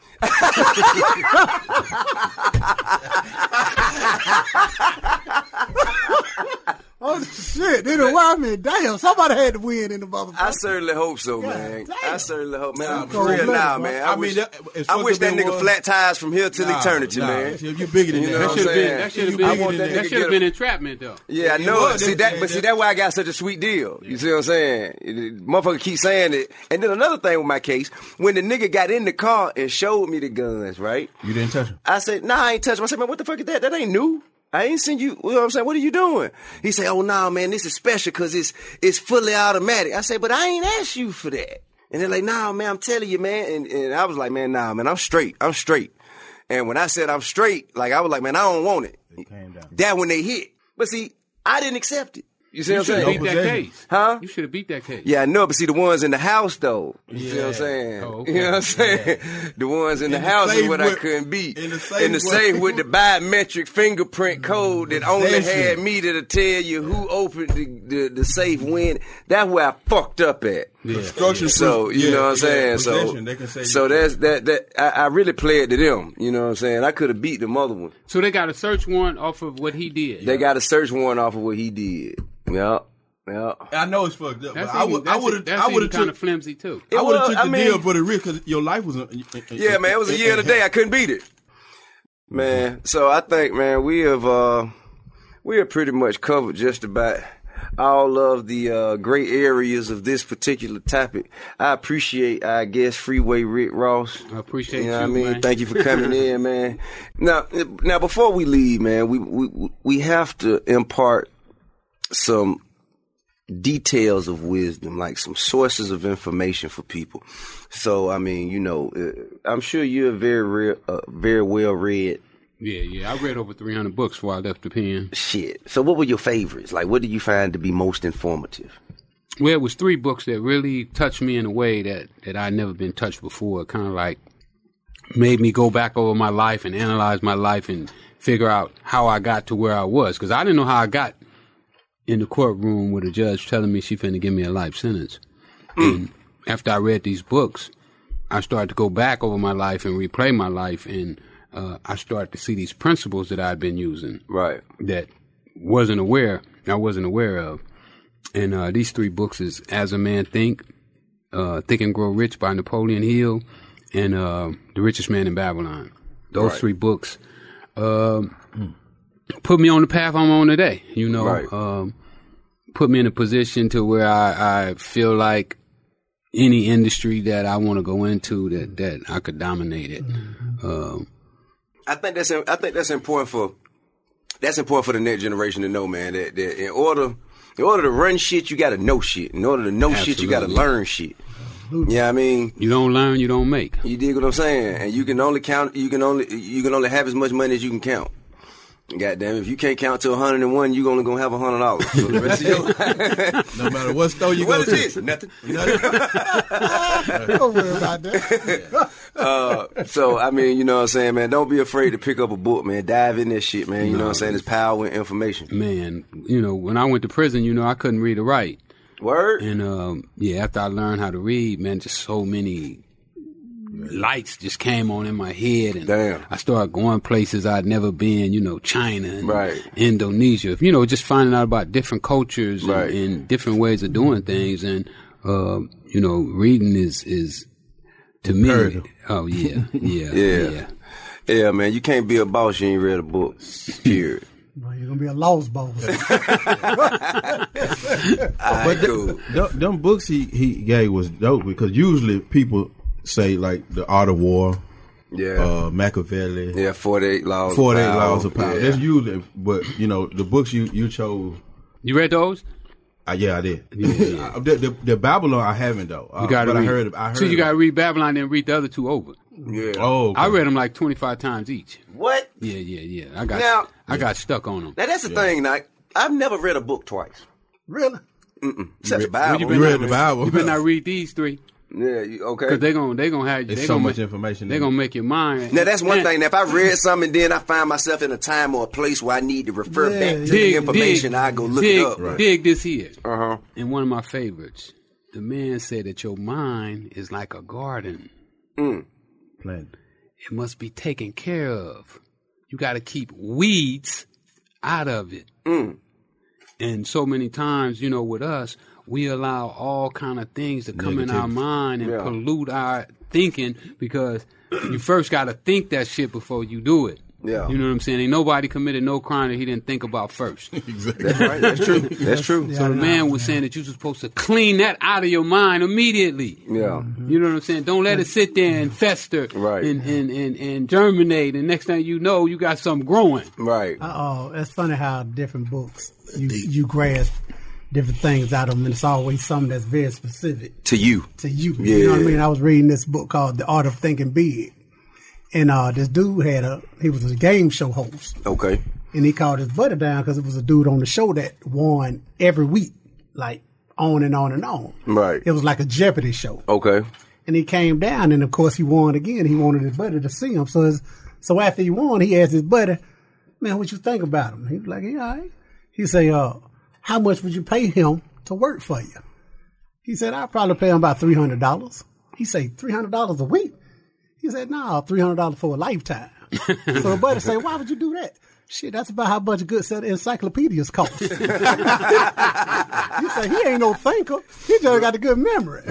Oh shit! They don't want me. Damn, somebody had to win in the motherfucker. I certainly hope so, man. Damn. I certainly hope, man. Nah, For real now, man. I wish that nigga flat tires from here till eternity, man. You bigger than That should have been entrapment, though. Yeah, I know. See that's why I got such a sweet deal. You see what I'm saying? Motherfucker keep saying it. And then another thing with my case, when the nigga got in the car and showed me the guns, right? You didn't touch him. I said, "Nah, I ain't touch him." I said, "Man, what the fuck is that? That ain't new. I ain't seen you." You know what I'm saying? "What are you doing?" He said, "Oh, nah, man, this is special because it's fully automatic." I said, "But I ain't asked you for that." And they're like, "Nah, man, I'm telling you, man." And I was like, "Man, nah, man, I'm straight. I'm straight." And when I said I'm straight, like, I was like, "Man, I don't want it." It came down. That when they hit. But see, I didn't accept it. You see what I'm You should saying? have beat that case. Huh? You should have beat that case. Yeah, I know, but see, the ones in the house, though. You see what I'm saying? Oh, okay. You know what I'm saying? Yeah. The ones in the house is what I couldn't beat. In the safe with the biometric fingerprint code that only had me to tell you who opened the safe when. That's where I fucked up at. Yeah. So, you know what I'm saying? So that's that. I really played to them. You know what I'm saying? I could have beat them other one. So they got a search warrant off of what he did. They got a search warrant off of what he did. Yeah. I know it's fucked up. That's I would have kind of flimsy too. I would have took the deal for the risk because your life was. Yeah, man, it was a year and a day. I couldn't beat it, man. So I think, man, we have pretty much covered just about all of the gray areas of this particular topic. I appreciate our guest, Freeway Rick Ross. I appreciate you. Know what I mean, man. Thank you for coming in, man. Now, before we leave, man, we have to impart some details of wisdom, like some sources of information for people. So, I mean, I'm sure you're very well read. Yeah. I read over 300 books before I left the pen. Shit. So what were your favorites? Like, what did you find to be most informative? Well, it was 3 books that really touched me in a way that I'd never been touched before. Kind of like made me go back over my life and analyze my life and figure out how I got to where I was. Because I didn't know how I got in the courtroom with a judge telling me she finna give me a life sentence. And after I read these books, I started to go back over my life and replay my life, and I started to see these principles that I'd been using, right? That I wasn't aware of. And these 3 books is As a Man Think, Think and Grow Rich by Napoleon Hill, and The Richest Man in Babylon. Those 3 books put me on the path I'm on today. Right. Put me in a position to where I feel like any industry that I want to go into that I could dominate it. I think that's important for the next generation to know, man. That in order to run shit, you got to know shit. In order to know shit, you got to learn shit. Yeah, I mean, you don't learn, you don't make. You dig what I'm saying? And you can only count. You can only have as much money as you can count. Goddamn, if you can't count to 101, you only gonna have $100 for the rest of your life. No matter what store you go to. What is this? Nothing. Don't worry about that. So, I mean, you know what I'm saying, man? Don't be afraid to pick up a book, man. Dive in that shit, man. You know what I'm saying? There's power in information. Man, when I went to prison, I couldn't read or write. Word? And, after I learned how to read, man, just so many lights just came on in my head, and damn. I started going places I'd never been, China and right. Indonesia, just finding out about different cultures right. and different ways of doing things. And, reading is to me, oh yeah. Yeah, man, you can't be a boss, you ain't read a book, period. Well, you're gonna be a lost boss. But them books he gave was dope, because usually people say like The Art of War, Machiavelli, 48 Laws of Power. Yeah. That's usually, but the books you chose. You read those? Yeah, I did. Yeah. The Babylon I haven't though. You gotta but read. I heard. So you got to read Babylon and read the other two over. Yeah. Oh, okay. I read them like 25 times each. What? Yeah. I got stuck on them. Now that's the thing. Now I've never read a book twice. Really? Except the Bible. You read the Bible. You better not read these three. Yeah. Okay. Because they gonna have you. It's so much information. They're gonna make your mind. Now that's one thing. Now, if I read something and then I find myself in a time or a place where I need to refer back to the information, I go look it up. Dig this here. Uh-huh. And one of my favorites. The man said that your mind is like a garden. Plant. It must be taken care of. You got to keep weeds out of it. And so many times, with us, we allow all kind of things to come in our mind and pollute our thinking because you first got to think that shit before you do it. Yeah. You know what I'm saying? Ain't nobody committed no crime that he didn't think about first. Exactly. That's right. That's true. That's true. So the man was saying that you're supposed to clean that out of your mind immediately. Yeah. You know what I'm saying? Don't let it sit there and fester and germinate. And next thing you know, you got something growing. Right. It's funny how different books you grasp different things out of them, and it's always something that's very specific to you. You Yeah. know what I mean? I was reading this book called The Art of Thinking Big, and this dude he was a game show host. Okay. And he called his buddy down because it was a dude on the show that won every week, like on and on and on. Right. It was like a Jeopardy show. Okay. And he came down, and of course he won again. He wanted his buddy to see him. So after he won, he asked his buddy, "Man, what you think about him?" He was like, "Yeah, all right." He said, "How much would you pay him to work for you?" He said, "I'd probably pay him about $300. He said, $300 a week? He said, "No, $300 for a lifetime." So buddy said, "Why would you do that?" "Shit, that's about how much a good set of encyclopedias cost." He said, "He ain't no thinker. He just got a good memory."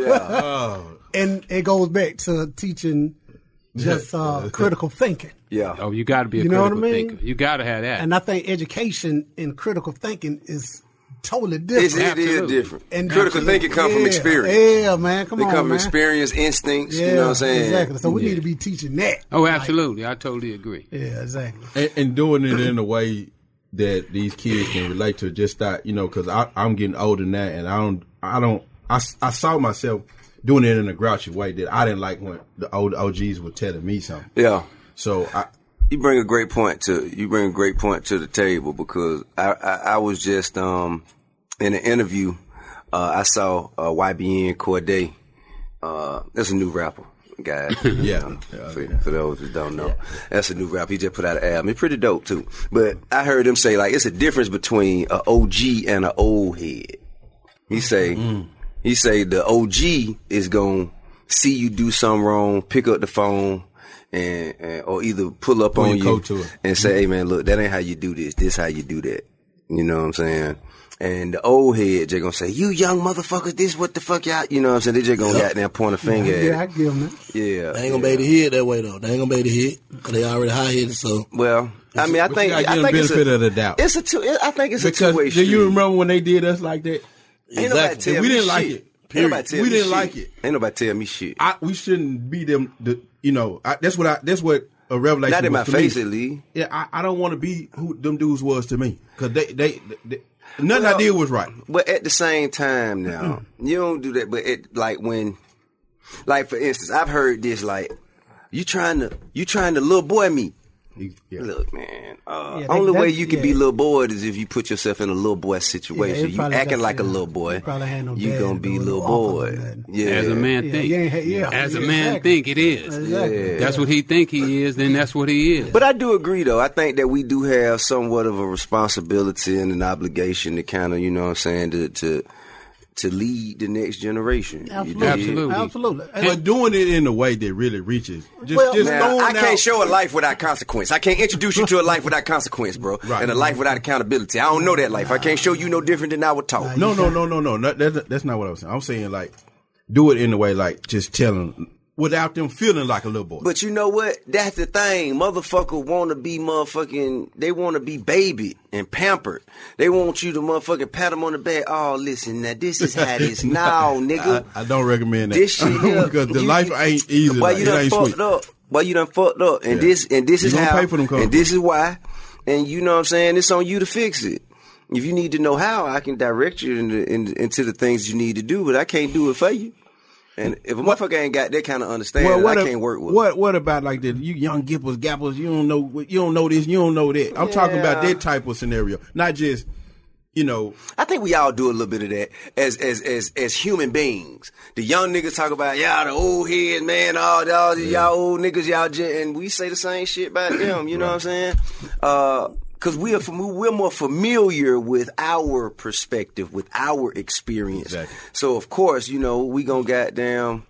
And it goes back to teaching just critical thinking. Yeah. Oh, you got to be a critical thinker. You got to have that. And I think education in critical thinking is totally different. It is different. And critical thinking comes from experience. Yeah, man. Come on, They come from man. experience, instincts. Yeah, you know what I'm saying? Exactly. So we need to be teaching that. Oh, absolutely. I totally agree. Yeah, exactly. And doing it in a way that these kids can relate to. Just that, because I'm getting older now, and I saw myself doing it in a grouchy way that I didn't like when the old OGs were telling me something. Yeah. So you bring a great point to the table because I was just in an interview. I saw YBN Corday. That's a new rapper, guy. For those who don't know, that's a new rapper. He just put out an album. It's pretty dope too. But I heard him say it's a difference between an OG and an old head. He say the OG is gonna see you do something wrong, pick up the phone, and or either pull up on you and say, "Hey man, look, that ain't how you do this. This how you do that." You know what I'm saying? And the old head, they're gonna say, "You young motherfuckers, this what the fuck y'all?" You know what I'm saying? They just gonna goddamn point a finger at it. Yeah, I give them that. Yeah, they ain't gonna be able to hit that way though. They ain't gonna be able to hit because they already high headed. So well, I mean, I think benefit of the doubt. I think it's a two-way street. Do you remember when they did us like that? Ain't nobody tell we me didn't shit. like it. We didn't like it. Ain't nobody tell me shit. We shouldn't be them. That's what a revelation. Not in my was to face, me. at least. Yeah, I don't want to be who them dudes was to me because they nothing I did was right. But at the same time, now you don't do that. But for instance, I've heard this you trying to little boy me. Yeah. Look, man. Only way you can be little boy is if you put yourself in a little boy situation. You acting like a little boy. You gonna be little boy. Yeah. As a man think. As a man think it is. Yeah. That's what he think he is. Then that's what he is. But I do agree, though. I think that we do have somewhat of a responsibility and an obligation to kind of, you know what I'm saying, to lead the next generation. Absolutely. But doing it in a way that really reaches. I can't show a life without consequence. I can't introduce you to a life without consequence, bro. Right. And a life without accountability. I don't know that life. I can't show you no different than I would talk. No. That's not what I was saying. I'm saying do it in a way just telling without them feeling like a little boy. But you know what? That's the thing. Motherfucker want to be they want to be babied and pampered. They want you to motherfucking pat them on the back. Oh, listen, now this is how it is now, nigga. I don't recommend that. This shit here. Because the life ain't easy. Why you done fucked up? Why you done fucked up? And this is how. Pay for them and this is why. And you know what I'm saying? It's on you to fix it. If you need to know how, I can direct you into the things you need to do, but I can't do it for you. And if a motherfucker ain't got that kind of understanding, I can't work with it. What about like the you young gippers, gappers, you don't know this, you don't know that. I'm talking about that type of scenario, not just, I think we all do a little bit of that as human beings. The young niggas talk about, the old heads, man, all y'all old niggas, and we say the same shit about them, you know what I'm saying? Cause we're more familiar with our perspective, with our experience. Exactly. So of course, we gonna err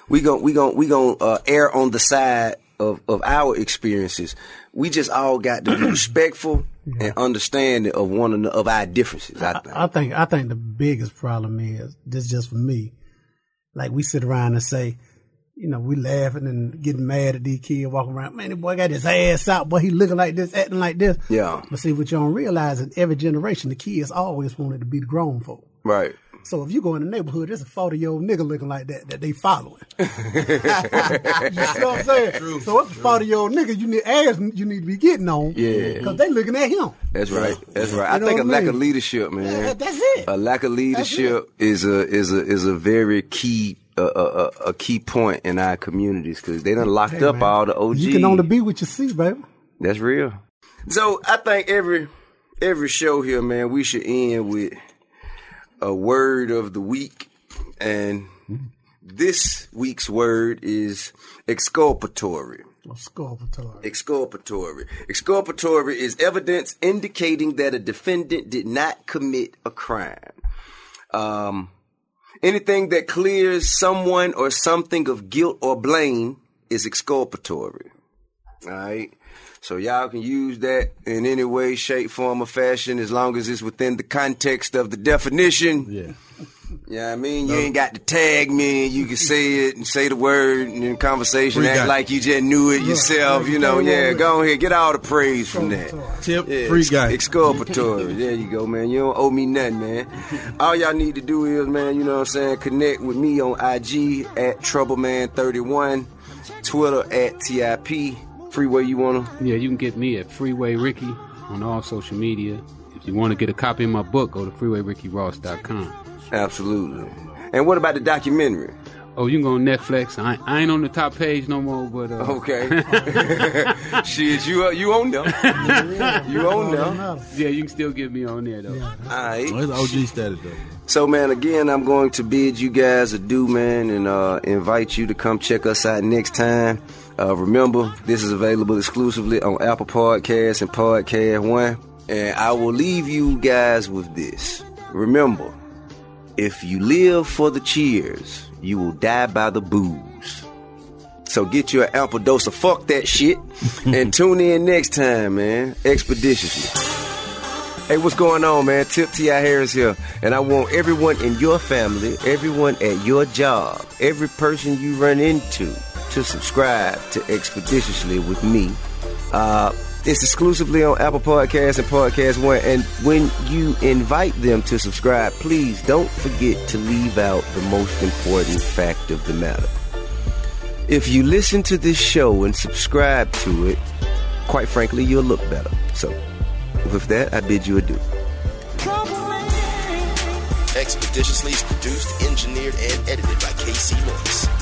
on the side of our experiences. We just all got to be respectful and understanding of one another, of our differences. I think the biggest problem is this, just for me. Like, we sit around and say, we laughing and getting mad at these kids walking around. Man, that boy got his ass out. Boy, he looking like this, acting like this. Yeah. But see, what you don't realize is every generation, the kids always wanted to be the grown folk. Right. So if you go in the neighborhood, there's a 40-year-old nigga looking like that they following. You know what I'm saying? True. So it's a 40-year-old nigga you need to be getting on. Yeah. Because they looking at him. That's right. That's right. I think a lack of leadership, man. Yeah, that's it. A lack of leadership is a very key a key point in our communities, because they done locked up all the OGs. You can only be what you see, baby. That's real. So I think every show here, man, we should end with a word of the week, and this week's word is exculpatory. Exculpatory. Exculpatory is evidence indicating that a defendant did not commit a crime. Anything that clears someone or something of guilt or blame is exculpatory. All right? So y'all can use that in any way, shape, form, or fashion, as long as it's within the context of the definition. Yeah. You know what I mean? You ain't got to tag me. You can say it and say the word and in conversation, act like you just knew it yourself. Go ahead. Get all the praise from that. Free guy. Exculpatory. There you go, man. You don't owe me nothing, man. All y'all need to do is, man, you know what I'm saying, connect with me on IG at Troubleman31, Twitter at TIP. Freeway, you want to? Yeah, you can get me at Freeway Ricky on all social media. If you want to get a copy of my book, go to freewayrickyross.com. Absolutely. And what about the documentary? Oh, you can go on Netflix. I ain't on the top page no more, but okay. Shit, you on there? You on there? Yeah, you can still get me on there though. Yeah. All right. Well, it's OG status though. So, man, again, I'm going to bid you guys adieu, man, and invite you to come check us out next time. Remember, this is available exclusively on Apple Podcasts and Podcast One. And I will leave you guys with this. Remember, if you live for the cheers, you will die by the booze. So get you an ample dose of fuck that shit and tune in next time, man. Expeditiously. Hey, what's going on, man? Tip T.I. Harris here. And I want everyone in your family, everyone at your job, every person you run into to subscribe to Expeditiously with me. It's exclusively on Apple Podcasts and Podcast One. And when you invite them to subscribe, please don't forget to leave out the most important fact of the matter. If you listen to this show and subscribe to it, quite frankly, you'll look better. So, with that, I bid you adieu. Expeditiously is produced, engineered, and edited by KC Morris.